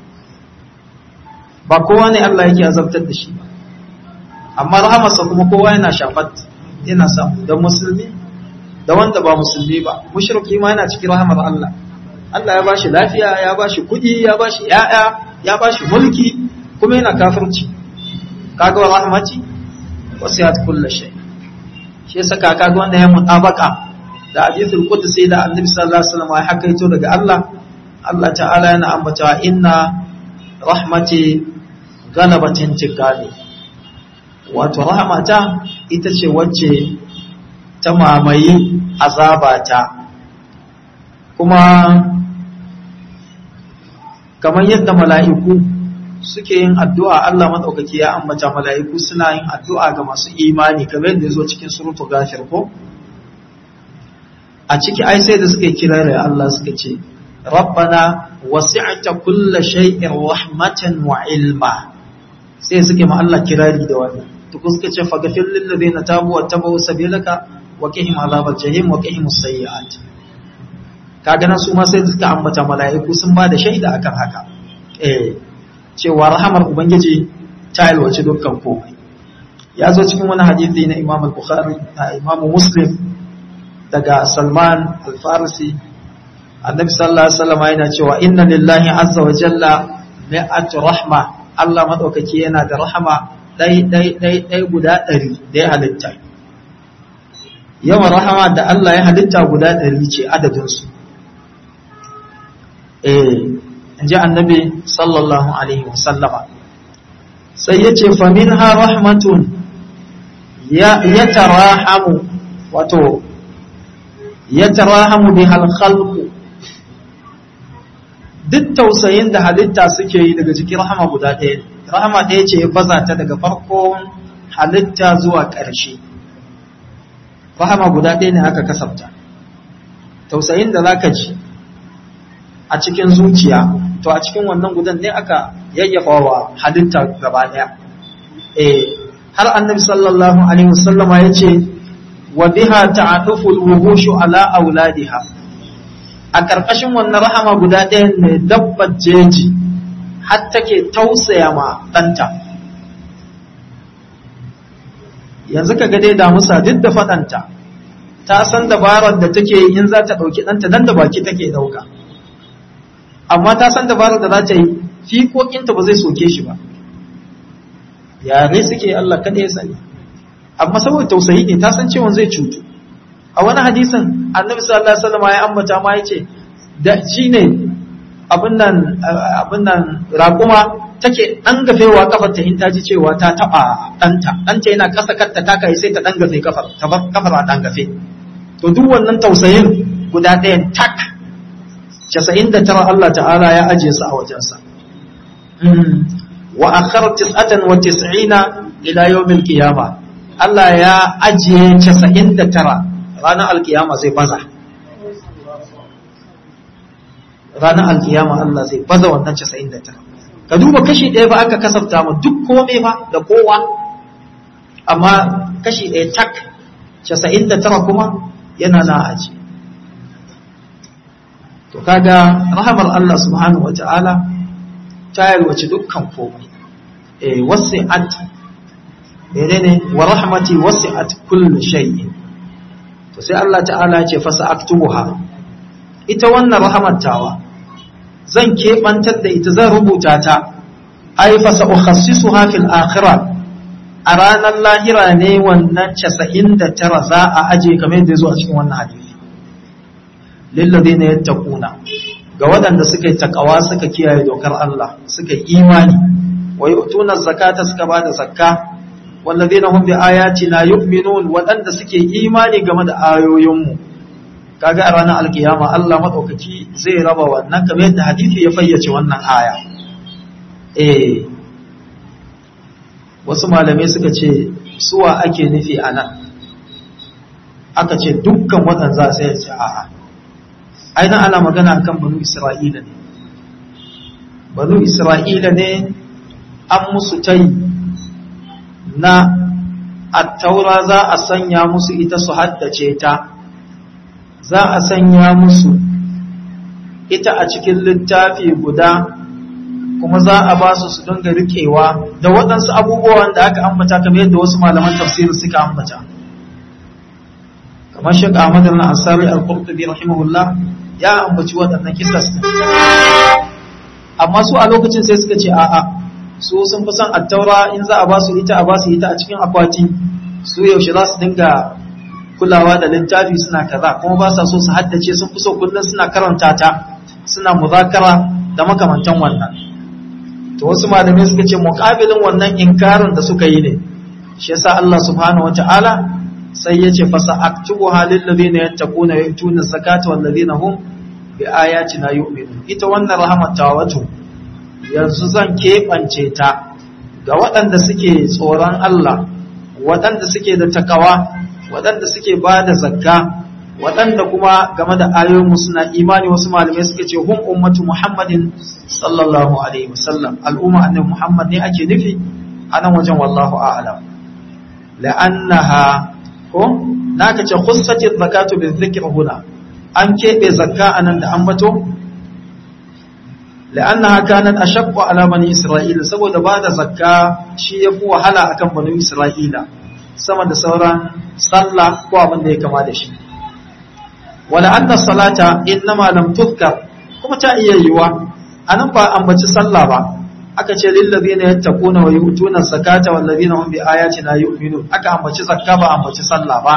Ba kowa ne Allah yake azabtar da shi ba, amma rahmarsa kuma kowa yana shafat, yana samu, da musulmi da wanda ba musulmi ba. Mushriki ma yana cikin rahmar Allah. Allah ya bashi lafiya, ya bashi kudi, ya bashi yaya, ya bashi mulki, kuma yana kafirci. Kaga wa rahmati wasi'at kulli shay. Shi yasa kaga wanda ya mutabaka da hadithul qudsi da Annabi sallallahu alaihi wasallam ya hakaito daga Allah. Allah ta'ala yana ambata inna rahmati galabatin tikali, wato rahmata ita ce wacce ta mamaye azabata. Kuma kamar yadda mala'iku suke yin addu'a, Allah madaukaki ya ambata mala'iku suna yin addu'a ga masu imani, kamar yadda yazo cikin suratul ghafir ko a ciki ai sai da suke kira da Allah suka ce rabbana wasi'ta kulla shay'in rahmatan wa ilma, sai suke ma Allah kirari da wannan. To suka ce faghfir lil ladina tabu wa tabu sabilaka wa qihim azabal jahim wa qihim as-sayyi'at. Kaga nan su ma sai suka ambata mala'iku sun ba da shaida akan haka, eh cewa rahamar ubangiji ta yalwace dukkan komai. Ya zo cikin wani hadisi na Imam al-Bukhari da Imam Muslim daga Salman al-Farisi, Annabi sallallahu alaihi wasallam yana cewa inna lillahi azza wa jalla mi'atu rahma, Allah madaukaki yana da rahama dai dai dai dai guda ɗari da ya halitta. Yawan rahama da Allah ya halitta guda ɗari ce adadin su. Eh inji Annabi sallallahu alaihi wasallama. Sai yace fa minha rahmatun ya yatarahamu, wato yatarahamu bihal khalqu, duk tausayin da halitta suke yi daga cikin rahama guda ɗaya. Rahama ɗaya ce ya baza ta daga farkon halitta zuwa ƙarshe. Rahama guda ɗaya ne aka kasafta. Tausayin da zaka ji a cikin zuciya, to a cikin wannan gudan ne aka yayyafa wa halitta gaba ɗaya. Eh, har Annabi sallallahu alaihi wasallama yace wa biha ta'atufu al-wuhushu ala auladiha. A ƙarƙashin wannan rahama guda ɗaya ne dabbar jeji har take tausaya ma ɗanta. Yanzu ka dai damusa duk da faɗanta, ta san dabarar da take yi in za ta ɗauki ɗanta nan da baki take ɗauka. Amma ta san dabarar da za ta yi, fiƙoƙinta ba zai soke shi ba. Yare suke Allah kada ya sani. Amma saboda tausayi ne, ta san cewa zai cutu. A wani hadisin Annabi sallallahu alaihi wasallam ya ambata ma yace da shine abin nan abin nan raƙuma take dan gafewa kafarta in ta ji cewa ta taba danta danta yana kasa karta ta kai sai ta dan gafe kafar ta kafar dan gafe. To duk wannan tausayin guda ɗayan tak casa'in da tara Allah ta'ala ya aje su a wajensa. Wa akhara tis'atan wa tis'ina ila yawmil qiyamah, Allah ya ajiye casa'in da tara, ranar alkiyama zai baza. Ranar alkiyama Allah zai baza wannan casa'in da tara. Ka duba kashi ɗaya ba aka kasafta mu duk komai ba da kowa, amma kashi ɗaya tak, casa'in da tara kuma yana na aji. To kaga rahamar Allah subhanahu wa ta'ala ta yalwace dukkan komai. Eh, wasi'at ne wa rahmati wasi'at kulli shay'in. To sai Allah ta'ala ya ce fasa aktubuha, ita wannan rahmatawa zan kebantar da ita, zan rubuta ta ai fa sa'ukhassisuha fil akhirah a ranar lahira ne wannan casa'in da tara za a aje kamar yadda zo a cikin wannan hadisi lilladheena yattaquna ga waɗanda suka yi takawa suka kiyaye dokar Allah suka yi imani wa yu'tuna zakata suka bada zakka wallazina hum bi ayatina yu'minun waɗanda suke imani game da ayoyinmu kaga a ranar alkiyama Allah madaukaki zai raba wannan kamar yadda hadisi ya fayyace wannan aya eh wasu malamai suka ce suwa ake nufi anan aka ce dukkan waɗanda sai ya ce a'a ainihin ana magana akan banu Isra'ila ne banu Isra'ila ne an musu tai na attaura za a sanya musu ita su haddace ta za a sanya musu ita a cikin littafi guda kuma za a ba su su dinga riƙewa da waɗansu abubuwan da aka ambata kamar yadda wasu malaman tafsiri suka ambata kamar Sheikh Ahmad al-Ansari al-Qurtubi rahimahullah ya ambaci waɗannan kisas amma su a lokacin sai suka ce a'a su sun fi son attaura in za a ba su ita a ba su ita a cikin akwati su yaushe za su dinga kulawa da littafi suna kaza kuma ba sa so su haddace sun fi so kullum suna karanta ta suna muzakara da makamantan wannan to wasu malamai suka ce muqabilin wannan inkarin da suka yi ne shi yasa Allah subhanahu wataala sai ya ce fasa aktubuha lil ladina yattaquna yu'tuna zakata wal ladina hum bi ayatina yu'minun ita wannan rahmat wato yanzu zan keɓance ta ga waɗanda suke tsoron Allah waɗanda suke da takawa waɗanda suke ba da zakka waɗanda kuma game da ayoyinmu suna imani wasu malamai suka ce hum ummatu Muhammadin sallallahu alaihi wasallam al'umma annabi Muhammad ne ake nufi anan wajen wallahu a'lam la'annaha ko naka ce khussati zakatu bi dhikri huna an keɓe zakka anan da ambato la'annaha kanat ashaqqu ala bani isra'ila saboda ba da zakka shi yafi wahala akan bani isra'ila sama da sauran sallah ko abin da ya kama da shi wala anna salata innama lam tuzkar kuma ta iya yiwa anan ba ambaci sallah ba aka ce lil ladina yattaquna wa yu'tuna zakata wal ladina hum bi ayatina yu'minun aka ambaci zakka ba ambaci sallah ba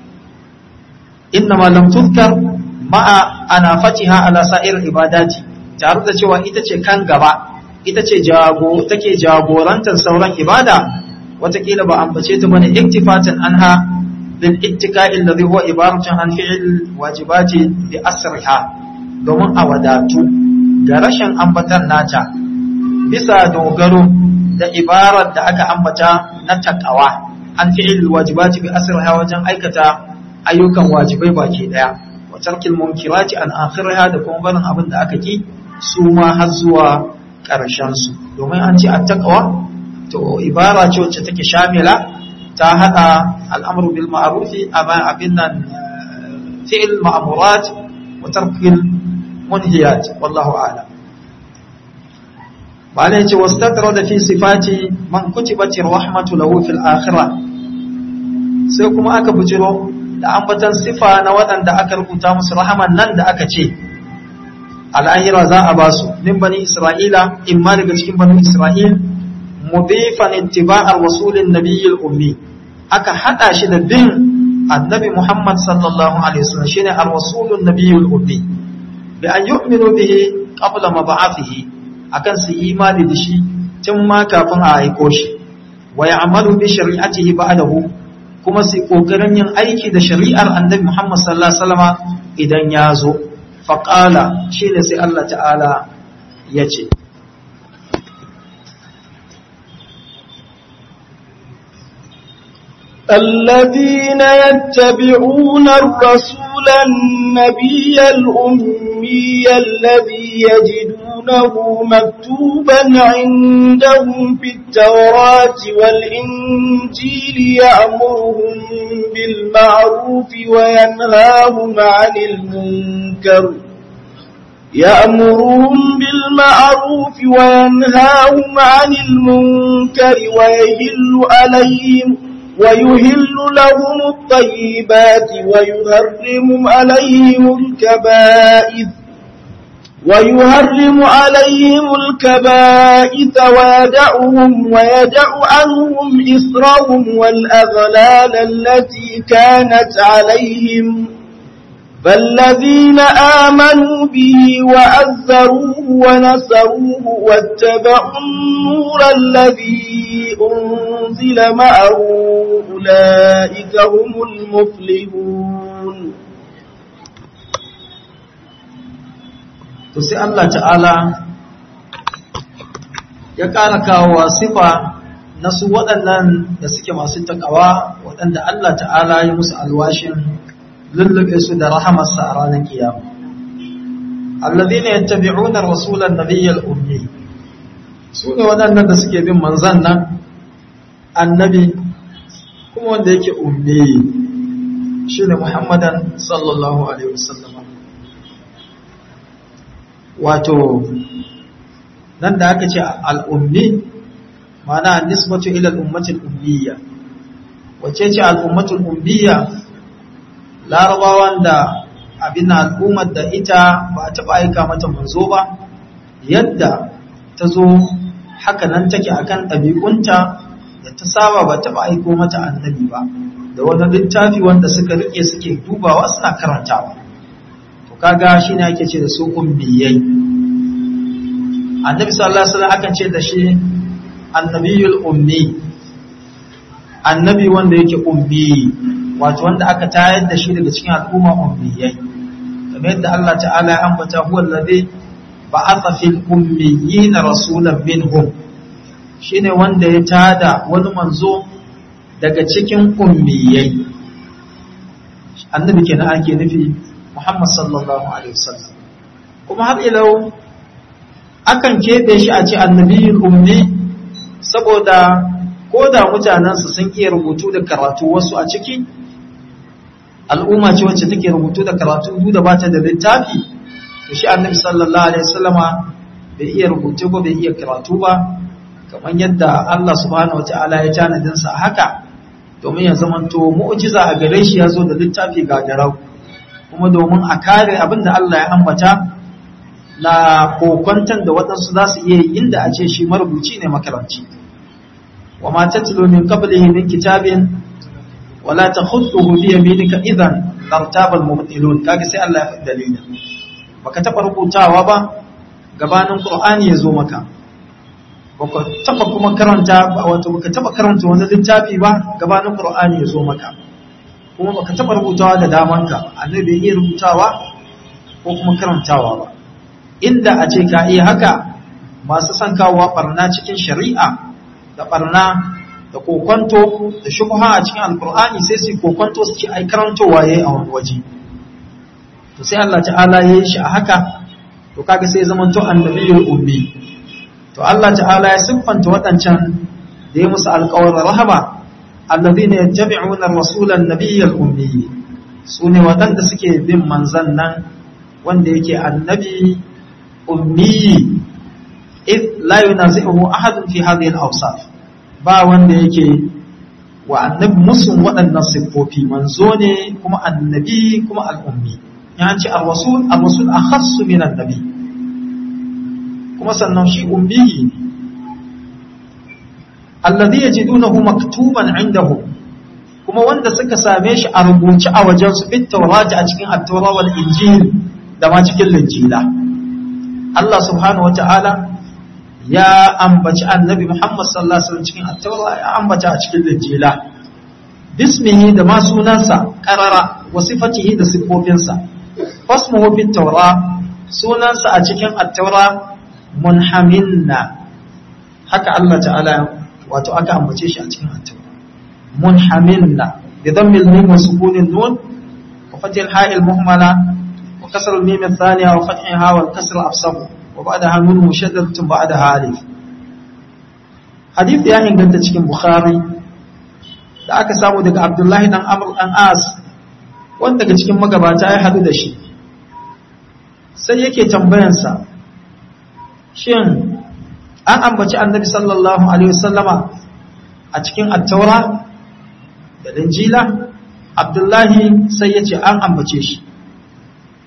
innama lam tuzkar ma'a anafatiha ala sa'ir ibadati tare da cewa ita ce kan gaba ita ce jago take jagorantar sauran ibada watakila ba ambace ta bane iktifatan anha bil ittika'i alladhi huwa ibaratun an fi'l wajibati bi asriha domin a wadatu ga rashin ambatan nata bisa dogaro da ibarar da aka ambata na takawa an fi'l wajibati bi asriha wajen aikata ayyukan wajibai baki daya wa tarkil munkirati an akhiriha da kuma barin abin da aka ki su ma har zuwa ƙarshen su domin an ce at-taqwa to ibara ce wacce take shamila ta hada al'amru bil ma'ruf amma abin nan fi'l ma'murat wa tarkil munhiyat wallahu a'lam bala yace wastatrada fi sifati man kutibat rahmatu lahu fil akhirah sai kuma aka bujiro da ambatan sifa na waɗanda aka rubuta musu rahaman nan da aka ce al'ahira za a ba su min bani isra'ila imma daga cikin bani isra'il mudifan ittiba'ar rasulin nabiyyil ummi aka hada shi da bin annabi Muhammad sallallahu alaihi wasallam shine ar-rasulun nabiyyul ummi bi an yu'minu bihi qabla mab'athihi akan su imani da shi tun ma kafin a aiko shi wa ya'malu bi shari'atihi ba'dahu kuma su kokarin yin aiki da shari'ar annabi Muhammad sallallahu alaihi wasallam idan ya zo faqala shine sai Allah ta'ala yace الذين يتبعون الرسول النبي الأمي الذي يجدونه مكتوبا عندهم في التوراة والإنجيل يأمرهم بالمعروف وينهاهم عن المنكر يأمرهم بالمعروف وينهاهم عن المنكر ويهل عليهم ويهل لهم الطيبات ويحرم عليهم الكبائر ويهرم عليهم الكبائث ويدعهم ويدع عنهم إصرهم والأغلال التي كانت عليهم فالذين آمنوا به وعزروه ونصروه واتبعوا النور الذي أنزل معه أولئك هم المفلحون. تسي الله تعالى يقال كاوا صفة nasu waɗannan da suke masu takawa waɗanda Allah ta'ala ya musu alwashin lullube su da rahamarsa a ranar kiyama. Alladhina yattabi'una ar-rasula an-nabiyya al-ummi, su ne waɗannan da suke bin manzan nan annabi kuma wanda yake ummi shine Muhammadan sallallahu alaihi wasallam. Wato nan da aka ce al-ummi ma'ana nisbatu ila al-ummati al-ummiyya. Wace ce al-ummatu al-ummiyya? Larabawan da abin al'ummar da ita ba a taɓa aika mata manzo ba, yadda ta zo haka nan take akan ɗabi'unta da ta saba ba taɓa aiko mata annabi ba, da wani littafi wanda suka rike suke dubawa suna karantawa. To kaga shi ne ake ce da su ummiyai. Annabi sallallahu alaihi wasallam akan ce da shi annabiyul ummi, annabi wanda yake ummi, wato wanda aka tayar da shi daga cikin al'umma ummiyai, kamar yadda Allah ta'ala ya ambata huwa allazi ba'atha fil ummiyina rasulan minhum, shine wanda ya tada wani manzo daga cikin ummiyai. Annabi kenan ake nufi Muhammad sallallahu alaihi wasallam. Kuma har ilau akan kebe shi a ce annabiyul ummi saboda ko da mutanensu sun iya rubutu da karatu wasu a ciki, al'umma ce wacce take rubutu da karatu duk da bata da littafi, to shi annabi sallallahu alaihi wasallama bai iya rubutu ba bai iya karatu ba, kamar yadda Allah subhanahu wataala ya tanadin sa haka domin ya zamanto mu'jiza a gare shi ya zo da littafi gagarau, kuma domin a kare abinda Allah ya ambata na kokwantan da waɗansu za su iya yi inda a ce shi marubuci ne makaranci. wa ma tatlu min qablihi min kitabin wala takhutuhu bi yaminika idan lartaba al-mubtilun. Kage sai Allah ya faɗi dalilin, baka taba rubutawa ba gabanin Qur'ani ya zo maka, baka taba kuma karanta wato baka taba karanta wani littafi ba gabanin Qur'ani ya zo maka, kuma baka taba rubutawa da damanka, annabi bai iya rubutawa ko kuma karantawa ba. Inda a ce ka iya haka, masu san kawowa barna cikin shari'a da barna da kokonto da shubha a cikin alkur'ani sai su kokonto su ce ai karantowa yayi a wani waje, to sai Allah ta'ala yayi shi a haka, to kaga sai zaman to annabiyul ummi. To Allah ta'ala ya siffanta wadancan da ya musu alƙawarin rahama, alladhina yattabi'una ar-rasula an-nabiyyal ummi, sune wadanda suke bin manzan nan wanda yake annabi ummi, id la yunazi'uhu ahadun fi hadhihi al-awsaf, ba wanda yake wa annabi musun waɗannan siffofi, manzo ne kuma annabi kuma al'ummi. Ya ce ar-rasul ar-rasul akhassu min annabi, kuma sannan shi ummi ne alladhi yajidunahu maktuban indahum, kuma wanda suka same shi a rubuce a wajen su fit tawrati a cikin at-tawra wal injil da ma cikin linjila. Allah subhanahu wata'ala ya ambaci annabi Muhammad sallallahu alaihi wasallam cikin at-tawra, ya ambata a cikin linjila bismihi da ma sunansa qarara wa sifatihi da sifofinsa. Fasmuhu fit tawra, sunansa a cikin at-tawra munhaminna, haka Allah ta'ala wato aka ambace shi a cikin at-tawra munhaminna bi dhammil mim wa sukunin nun wa fathil ha'il muhmala wa kasr al-mim ath-thaniya wa fathiha wal kasr afsahu wa ba'daha nun mushaddadatun ba'daha alif. Hadith ya inganta cikin Bukhari da aka samu daga Abdullahi dan Amr dan As, wanda daga cikin magabata ya hadu da shi, sai yake tambayansa shin an ambaci annabi sallallahu alaihi wasallama a cikin at-taura da injila? Abdullahi sai yace an ambace shi.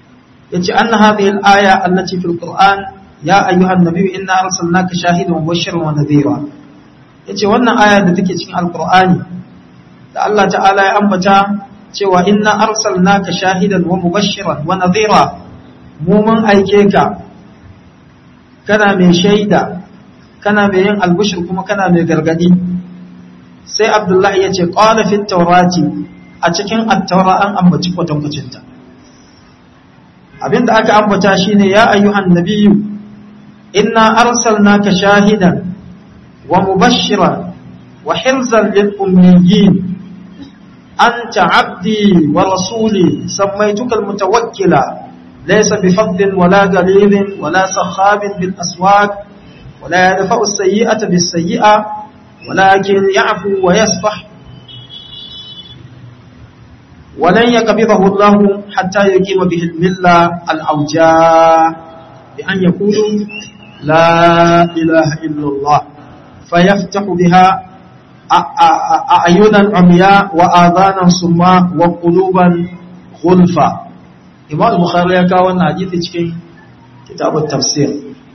yace anna hadhihi al-aya allati fil Qur'an ya ayyuhan nabiyyu inna arsalnaka shahidan wa mubashiran wa nadhira yace wannan aya da take cikin al-Qur'ani da Allah ta'ala ya ambata cewa inna arsalnaka shahidan wa mubashiran wa nadhira mu mun aike ka kana mai shaida kana mai yin albushir kuma kana mai gargadi sai Abdullahi yace qala fit tawrati a cikin at-taura an ambaci kwatankwacinta abinda aka ambata shine ya ayyuhan nabiyyu inna arsalnaka shahidan wa mubashiran wa hirzan lil ummiyyin anta abdi wa rasuli sammaytuka al mutawakkila laysa bi fadlin wala galilin wala sakhabin bil aswaq wala yadfa'u as-sayyi'ata bis sayyi'a walakin ya'fu wa yasfah ولن يقبضه الله حتى يقيم به الملة الأوجاع بأن يقولوا لا إله إلا الله فيفتح بها أعينا عمياء وآذانا صماء وقلوبا غلفا إمام البخاري يكاون حديث cikin كتاب التفسير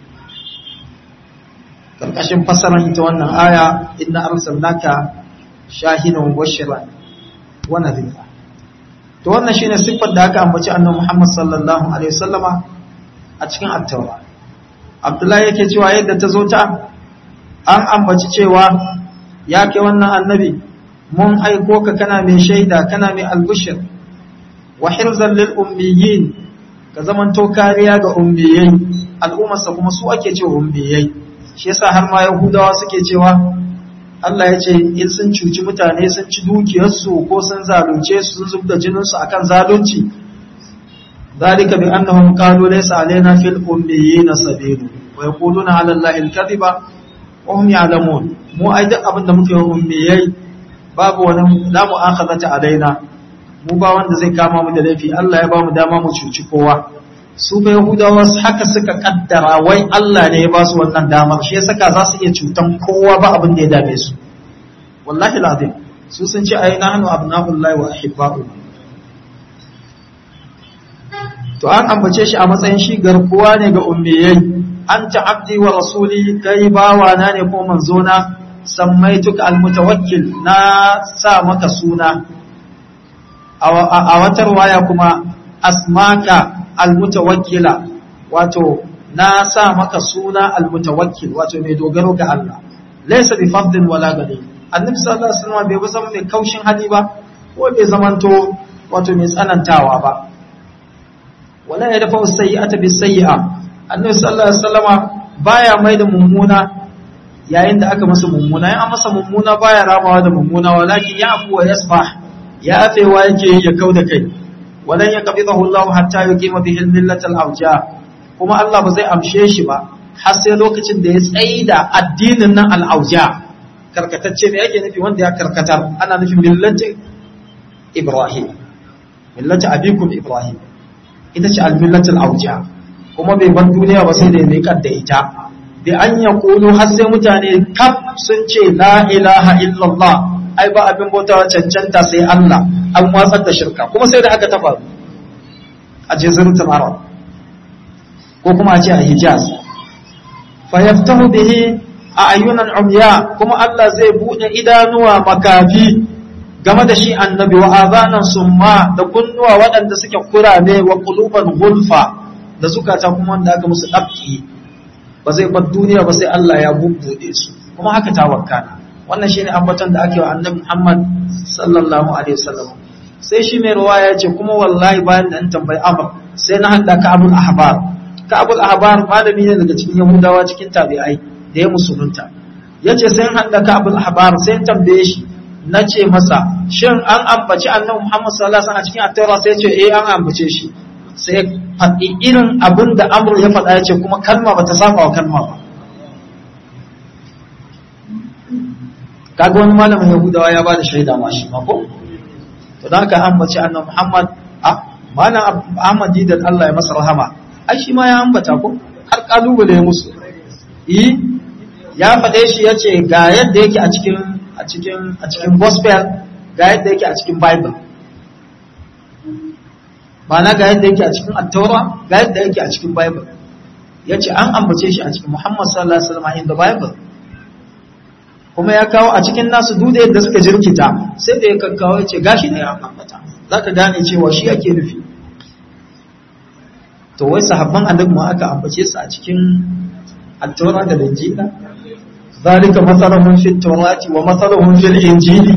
karkashin fasaran ita wannan aya inna arsalnaka shahidan mubashiran wa nadhira to wannan shine siffar da aka ambaci annabi Muhammad sallallahu alaihi wasallama a cikin at-Taura Abdullahi yake cewa yadda ta zo ta an ambaci cewa ya kai wannan annabi mun aiko ka kana mai shaida kana mai albushir wa hirzan lil ummiyin ka zamanto kariya ga ummiyai al'ummarsa kuma su ake cewa ummiyai shi yasa har ma yahudawa suke cewa Allah ya ce in sun cuci mutane sun ci dukiyarsu ko sun zalunce su sun zubda jininsu akan zalunci zalika bi annahum qalu laysa alaina fil ummiyina sabilu wa yaquluna ala allahi al-kadhiba wa hum ya'lamun mu ai duk abin da muke yi ummiyai babu wani la mu'akhazata alaina mu ba wanda zai kama mu da laifi Allah ya ba mu dama mu cuci kowa su ba yahudawa haka suka kaddara wai Allah ne ya ba su wannan damar shi ya saka za su iya cutan kowa ba abin da ya dame su wallahi lazim su sun ce ai nahnu abna'ullahi wa ahibba'u to an ambace shi a matsayin shi garkuwa ne ga ummiyai anta abdi wa rasuli kai bawa na ne ko manzo na sammaituka almutawakkil na sa maka suna a wata riwaya kuma asmaka almutawakkila wato na sa maka suna almutawakkil wato mai dogaro ga Allah laysa bi fadlin wala ghali annabi sallallahu alaihi wasallam bai zama mai kaushin hali ba ko bai zamanto wato mai tsanantawa ba wala ya dafa sayyi'ata bis sayyi'a annabi sallallahu alaihi wasallam baya mai da mummuna yayin da aka masa mummuna in an masa mummuna baya ramawa da mummuna walakin ya'fu wa yasfah ya afewa yake ya kauda kai walan yaqbidahu Allah hatta yuqima bihi al-millata al-awja kuma Allah ba zai amshe shi ba har sai lokacin da ya tsaida addinin nan al-awja karkatacce ne yake nufi wanda ya karkatar ana nufin millati Ibrahim millati abikum Ibrahim ita ce al-millati al-awja kuma bai bar duniya ba sai da ya miƙar da ita bi an yaqulu har sai mutane kaf sun ce la ilaha illallah ai ba abin bautawa cancanta sai Allah an watsar da shirka kuma sai da aka tafa a jaziratul arab ko kuma a ce a hijaz fa yaftahu bihi ayunan umya kuma Allah zai bude idanuwa makafi game da shi annabi wa azanan summa da kunnuwa waɗanda suke kurame wa quluban gulfa da zukata kuma wanda aka musu dabki ba zai bar duniya ba sai Allah ya bubbude su kuma haka ta wakana wannan shine ambaton da ake wa annabi Muhammad sallallahu alaihi wasallam sai shi mai riwaya yace kuma wallahi bayan da an tambayi Amr sai na hada Ka'abul Ahbar Ka'abul Ahbar malami ne daga cikin Yahudawa cikin tabi'ai da ya musulunta yace sai an hada Ka'abul Ahbar sai tambaye shi nace masa shin an ambaci annabi Muhammad sallallahu alaihi wasallam a cikin at-Taurat sai yace eh an ambace shi sai faɗi irin abin da Amr ya faɗa yace kuma kalma bata saba wa kalma ba kaga wani malamin Yahudawa ya bada shaida ma shi ma ko to dan haka ambaci annabi Muhammad a malam Ahmad didan Allah ya masa rahama ai shi ma ya ambata ko har kalubale ya musu eh ya faɗe shi yace ga yadda yake a cikin a cikin a cikin gospel ga yadda yake a cikin bible ma'ana ga yadda yake a cikin at-taura ga yadda yake a cikin bible yace an ambace shi a cikin Muhammad sallallahu alaihi wasallam in the bible kuma ya kawo a cikin nasu duk da yadda suka jirkita sai da ya kakkawo yace gashi ne ya ambata zaka gane cewa shi ake nufi to wai sahabban annabi ma aka ambace su a cikin at-taura da injila zalika masaluhum fit tawrati wa masaluhum fil injili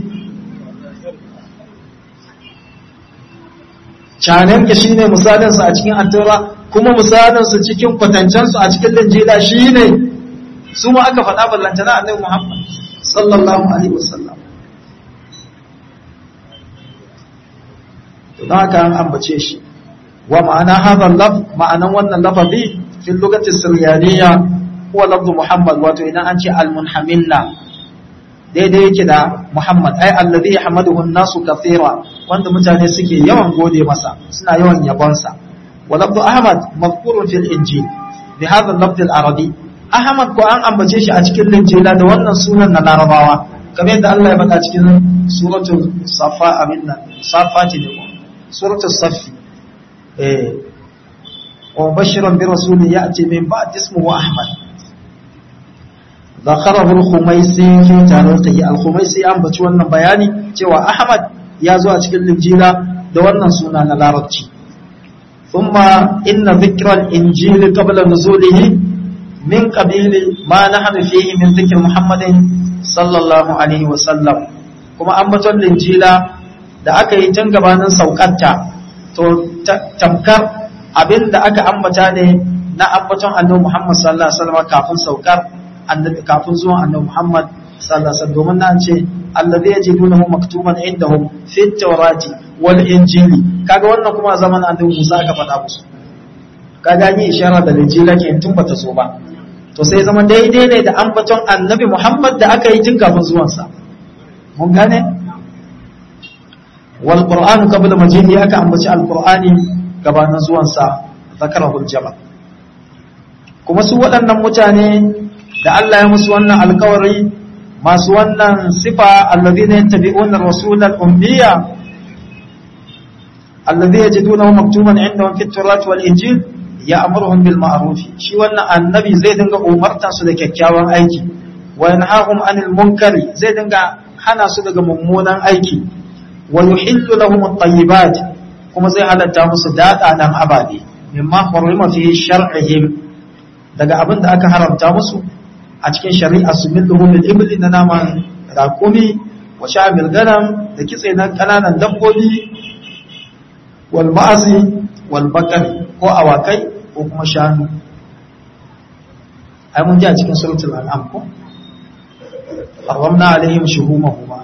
canen ka shine misalin su a cikin at-taura kuma misalin su cikin kwatancen su a cikin injila shine su ma aka faɗa ballantana annabi Muhammad sallallahu alaihi wasallam to dan haka an ambace shi wa ma'ana hadha al-lafz ma'anan wannan lafazi fi lugati siryaniyya huwa lafzu Muhammad wato idan an ce al-munhamilla daidai yake da Muhammad ai allazi yahmaduhu an-nasu kathira wanda mutane suke yawan gode masa suna yawan yabonsa wa lafzu Ahmad mazkurun fil injil bi hadha al-lafz al-arabi Ahmad ko an ambace shi a cikin Injila da wannan sunan na Larabawa kamar yadda Allah ya faɗa cikin suratul Safa abinna Safati ne suratul Safi eh wa bashiran bi rasulin ya'ti min ba'd ismihi Ahmad ذكره الخميسي في تاريخه الخميسي an baci wannan bayani cewa Ahmad ya zo a cikin Injila da wannan suna na Larabci thumma inna dhikra al-injil qabla nuzulihi min qabili ma nahnu fihi min dhikr Muhammadin sallallahu alaihi wa sallam kuma ambaton Injila da aka yi tun gabanin saukarta to tamkar abinda aka ambata ne na ambaton Annabi Muhammad sallallahu alaihi wa sallam kafin saukar annabi kafin zuwan annabi Muhammad sallallahu alaihi wasallam domin nan ce alladhi yajidunahu maktuban indahum fi at-taurati wal injili kaga wannan kuma zaman annabi Musa aka faɗa musu kaga ni ishara da injila ke tun bata so ba to sai zama daidai ne da ambaton annabi Muhammad da aka yi tun kafin zuwan sa mun gane wal qur'an qabla majidi aka ambaci al-qur'ani gabanin zuwan sa zakarahu al-jama kuma su waɗannan mutane da Allah ya musu wannan alkawari masu wannan sifa alladhina yattabi'una ar-rasula al-ummiyya alladhi yajidunahu maktuban 'indahum fit tawrati wal injil ya'muruhum bil ma'ruf shi wannan annabi zai dinga umartan su da kyakkyawan aiki wa yanhahum 'anil munkari zai dinga hana su daga mummunan aiki wa yuhillu lahum at-tayyibat kuma zai halatta musu dadanan ababe mimma harrama fi shar'ihim daga abin da aka haramta musu a cikin shari'a su min luhumil ibli na naman rakumi wa sha'amil ganam da kitse na kananan dabbobi wal ma'azi wal bakar ko awakai ko kuma shanu ai mun ji a cikin suratul an'am ko haramna alaihim shuhumahuma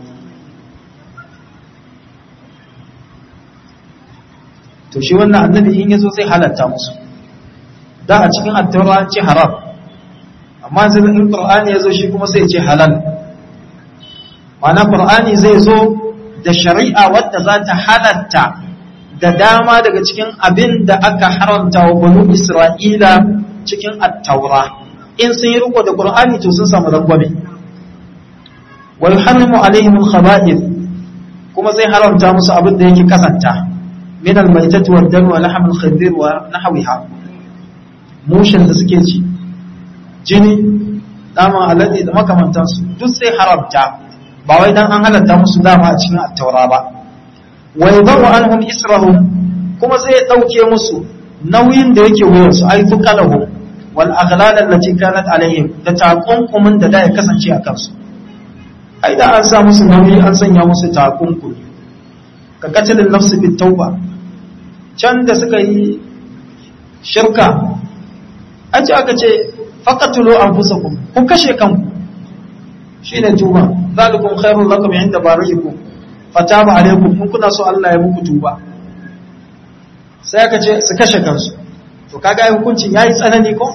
to shi wannan annabi in yazo sai halatta musu da a cikin at-taura ce haram amma zai in qur'ani yazo shi kuma sai ya ce halal ma'ana qur'ani zai zo da shari'a wadda za ta halatta da dama daga cikin abin da aka haramta wa banu isra'ila cikin at-taura in sun yi riko da qur'ani to sun samu rangwame wa yuharrimu alaihim al-khaba'ith kuma zai haramta musu abin da yake kasanta min al-maytati wad-dam wa lahm al-khinzir wa nahwiha mushin da suke ci jini dama alade da makamantansu duk sai haramta ba wai dan an halatta musu dama a cikin at-taura ba wa yadawu anhum israhum kuma zai dauke musu nauyin da yake wuyan su ai fuqalahu wal aghlal allati kanat alaihim da takunkumin da da ya kasance a kansu ai da an sa musu nauyi an sanya musu takunkumi ka katilin nafsi bit tauba can da suka yi shirka an ce aka ce faqatulu anfusakum ku kashe kanku shine tuba zalikum khairul lakum inda bariikum fataba alaykum kun kuna so Allah ya muku tuba sai aka ce su kashe kansu to kaga ai hukuncin yayi tsanani ko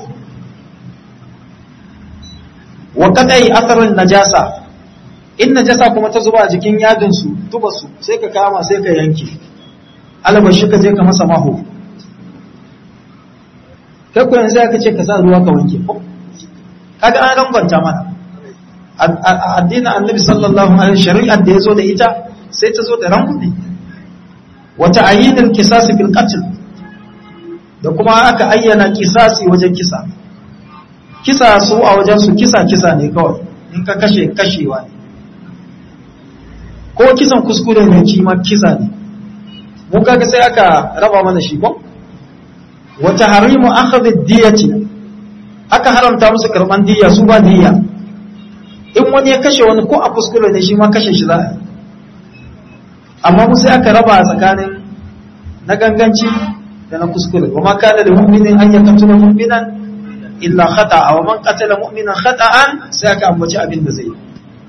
wa qadai atharun najasa in najasa kuma ta zuba a jikin yadin su tuba su sai ka kama sai ka yanke alabashi ka je ka masa maho kai ko yanzu aka ce ka sa ruwa ka wanke ko kaga an rangwanta mana addinin annabi sallallahu alaihi shari'ar da yazo da ita sai ta zo da rangwame wa ta'yinul qisas bil qatl da kuma aka ayyana qisasi wajen kisa kisa su a wajen su kisa kisa ne kawai in ka kashe kashewa ne ko kisan kuskure ne shi ma kisa ne mun kaga sai aka raba mana shi ko wa tahrimu akhdh ad-diyati aka haramta musu karban diya su ba diya in wani ya kashe wani ko a kuskure ne shi ma kashe shi za a yi amma mu sai aka raba tsakanin na ganganci da na kuskure wa ma kana lil mu'minin an yaqtula mu'minan illa khata'a wa man qatala mu'minan khata'an sai aka ambaci abin da zai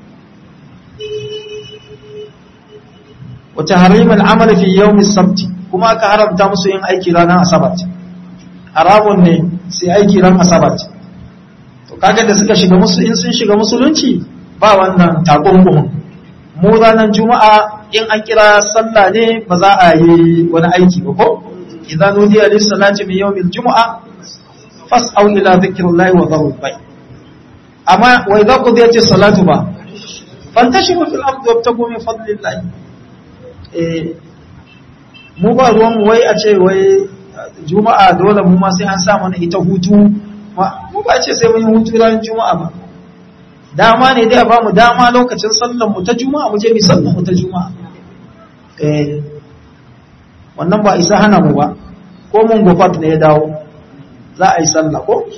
wa tahrim al-amal fi yawm as-sabt kuma aka haramta musu yin aiki ranar asabar haramun ne sai aiki ran asabar to kaga da suka shiga musu in sun shiga musulunci ba wannan takunkumin mu ranar juma'a in an kira sallah ne ba za a yi wani aiki ba ko idan nudiya lis salati min yawmil jumu'a fas'au ila dhikrillahi wa dharul bay amma wa idza qudiyatis salatu ba fantashiru fil ardi wabtagu min fadlillah eh mu ba ruwan mu wai a ce wai juma'a dole mu ma sai an sa mana ita hutu mu ba ce sai mun yi hutu ranar juma'a ba dama ne dai ba mu dama lokacin sallar mu ta juma'a mu je mu sallar mu ta juma'a eh wannan ba isa hana mu ba ko mun gofat ne ya dawo za a yi sallah ko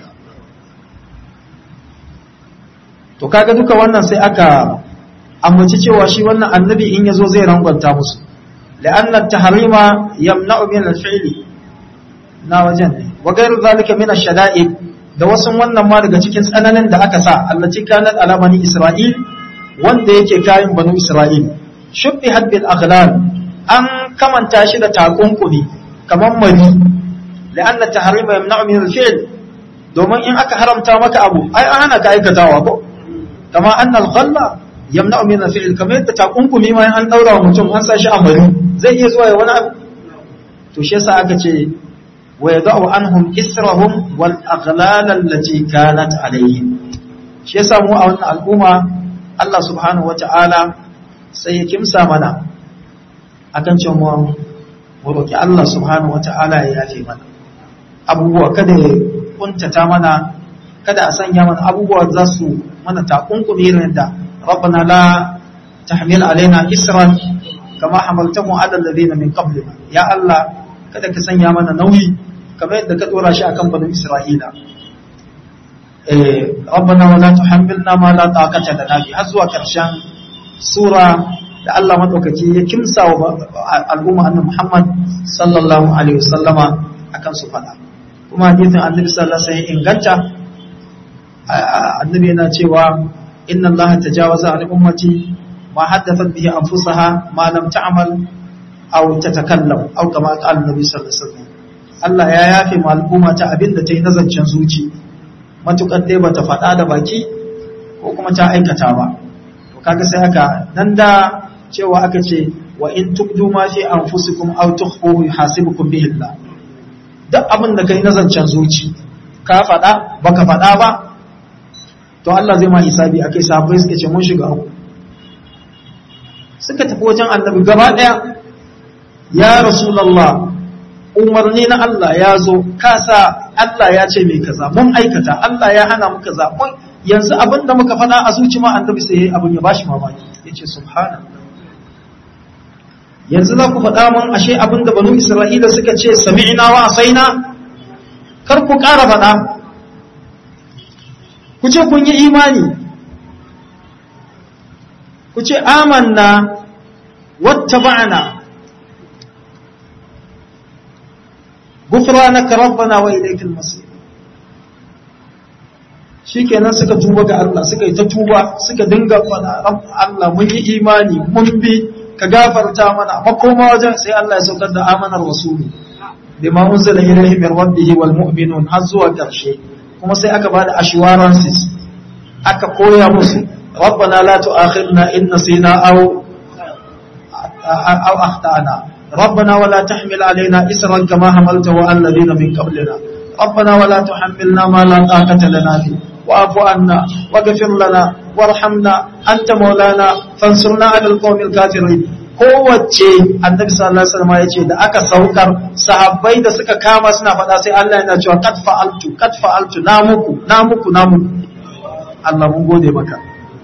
to kaga duka wannan sai aka ambaci cewa shi wannan annabi in yazo zai rangwanta musu la'anna at-tahrima yamna'u min al-fi'li na wajen wa ghayru zalika min ash-shada'id da wasu wannan ma daga cikin tsananin da aka sa allati kanat ala bani isra'il wanda yake kayan banu isra'il shubbihat bil aghlal an kamanta shi da takunkumi kaman mari la'anna tahrima yamna'u min al-fi'l domin in aka haramta maka abu ai an hana ka aikatawa ko kama anna al-ghalla yamna'u min al-fi'l kamar yadda takunkumi ma an daura wa mutum an sa shi a mari zai iya zuwa ya wani abu to shi yasa aka ce ويضع عنهم إسرهم والأغلال التي كانت عليهم shi yasa mu a wannan al'umma Allah subhanahu wata'ala sai ya kimsa mana akan cewa mu roki Allah subhanahu wata'ala ya yafe mana abubuwa kada ya kuntata mana kada a sanya mana abubuwa za su mana takunkumi irin da rabbana la tahmil alaina isran kama hamaltahu ala alladhina min qablina ya Allah kada ka sanya mana nauyi kamar yadda ka dora shi akan banu Isra'ila eh rabbana wala tuhammilna ma la taqata lana bi har zuwa karshen sura da Allah madaukaki ya kimsa wa al'umma annabi Muhammad sallallahu alaihi wasallama akan su fada kuma hadisin annabi sallallahu alaihi wasallam inganta annabi yana cewa inna Allah tajawaza an ummati ma haddathat bihi anfusaha ma lam ta'mal aw tatakallam aw kama qala annabi sallallahu alaihi wasallam Allah ya yafe ma al'umma ta abinda ta yi nazancin zuci matukar dai bata faɗa da baki ko kuma ta aikata ba to kaga sai aka nan da cewa aka ce wa in tubdu ma fi anfusikum aw tukhfuhu yuhasibukum bihi Allah duk abin da kai nazancin zuci ka faɗa baka faɗa ba to Allah zai ma hisabi akai sahabbai suka ce mun shiga uku suka tafi wajen annabi gaba daya ya rasulullah umarni na Allah ya zo kasa Allah ya ce mai kaza mun aikata Allah ya hana mu kaza mun yanzu abinda muka faɗa a zuci ma annabi sai abin ya bashi mamaki yace subhanallah yanzu za ku faɗa mun ashe abinda banu Isra'ila suka ce sami'na wa asaina kar ku ƙara faɗa ku ce kun yi imani ku ce amanna wattaba'na gufranaka rabbana wa ilaykal masir shikenan suka tuba ga Allah suka yi ta tuba suka dinga fada Allah mun yi imani mun bi ka gafarta mana makoma wajen sai Allah ya saukar da amanar rasuli bima unzila ilayhi min rabbihi wal mu'minun har zuwa karshe kuma sai aka bada assurances aka koya musu rabbana la tu'akhidna in nasina aw aw akhtana ربنا ولا تحمل علينا إسرا كما حملته على الذين من قبلنا ربنا ولا تحملنا ما لا طاقة لنا به واعف عنا واغفر لنا وارحمنا أنت مولانا فانصرنا على القوم الكافرين kowace annabi sallallahu alaihi wasallam ya ce da aka saukar sahabbai da suka kama suna faɗa sai Allah yana cewa kad fa'altu kad fa'altu na muku na muku na muku Allah mun gode maka.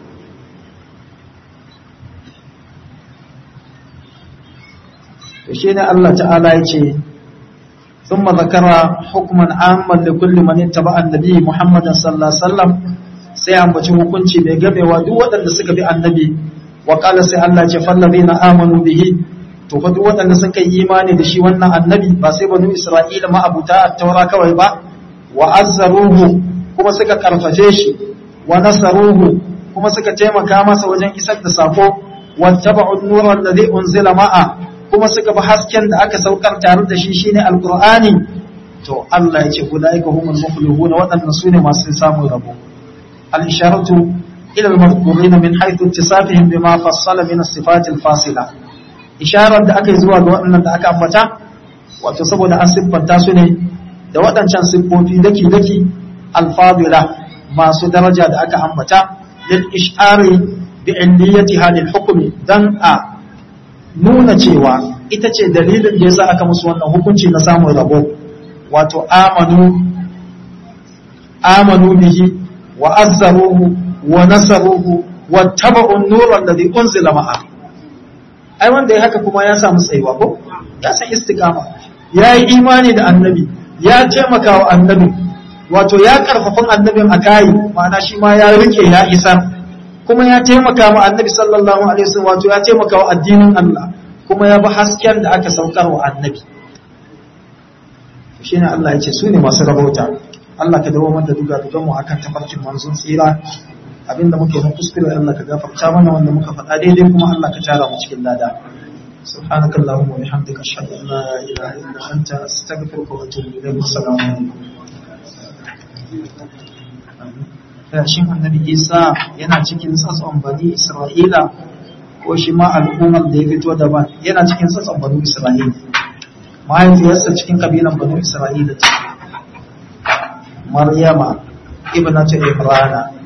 to shine Allah ta'ala ya ce ثم ذكر حكما عاما لكل من اتبع النبي محمد صلى الله عليه وسلم sai ambaci hukunci mai gamewa duk waɗanda suka bi annabi wa qala sai Allah ce fallazina amanu bihi to fa duk waɗanda suka yi imani da shi wannan annabi ba sai banu Isra'ila ma abuta at-taura kawai ba wa azzaruhu kuma suka karfafe shi wa nasaruhu kuma suka taimaka masa wajen isar da sako wattaba'u an-nura alladhi unzila ma'a kuma suka bi hasken da aka saukar tare da shi shine alqur'ani to Allah ya ce ulaika humul muflihun waɗannan sune masu samun rabo al-isharatu ila al-madhkurin min haythu ittisafihim bima fassala min as-sifat al-fasila isharar da aka yi zuwa ga waɗannan da aka ambata wato saboda an siffanta su ne da waɗancan siffofi daki daki al-fadila masu daraja da aka ambata lil ishari bi illiyati hadhihi al-hukmi dan a nuna cewa ita ce dalilin da yasa aka musu wannan hukunci na samun rabo wato amanu amanu bihi wa azzaruhu wa nasaruhu wa tabu'u an-nur alladhi unzila ma'a ai wanda ya haka kuma ya samu tsayuwa ko ya san istiqama ya yi imani da annabi ya taimaka wa annabi wato ya karfafan annabin a kayi ma'ana shi ma ya rike ya isar kuma ya taimaka wa annabi sallallahu alaihi wasallam wato ya taimaka wa addinin Allah kuma ya bi hasken da aka saukar wa annabi shine Allah ya ce su ne masu rabauta Allah ka dawo mana da duga dugan mu akan tafarkin manzon tsira abinda muke na kuskure Allah ka gafarta mana wanda muka faɗa daidai kuma Allah ka tara mu cikin lada subhanakallahumma wa bihamdika ashhadu an la ilaha illa anta astaghfiruka wa atubu ilayk assalamu alaikum shin annabi Isa yana cikin tsatson bani Isra'ila ko shi ma al'ummar da ya fito daban yana cikin tsatson bani Isra'ila mahaifiyarsa cikin kabilan bani Isra'ila ce Maryama ibnatu Imrana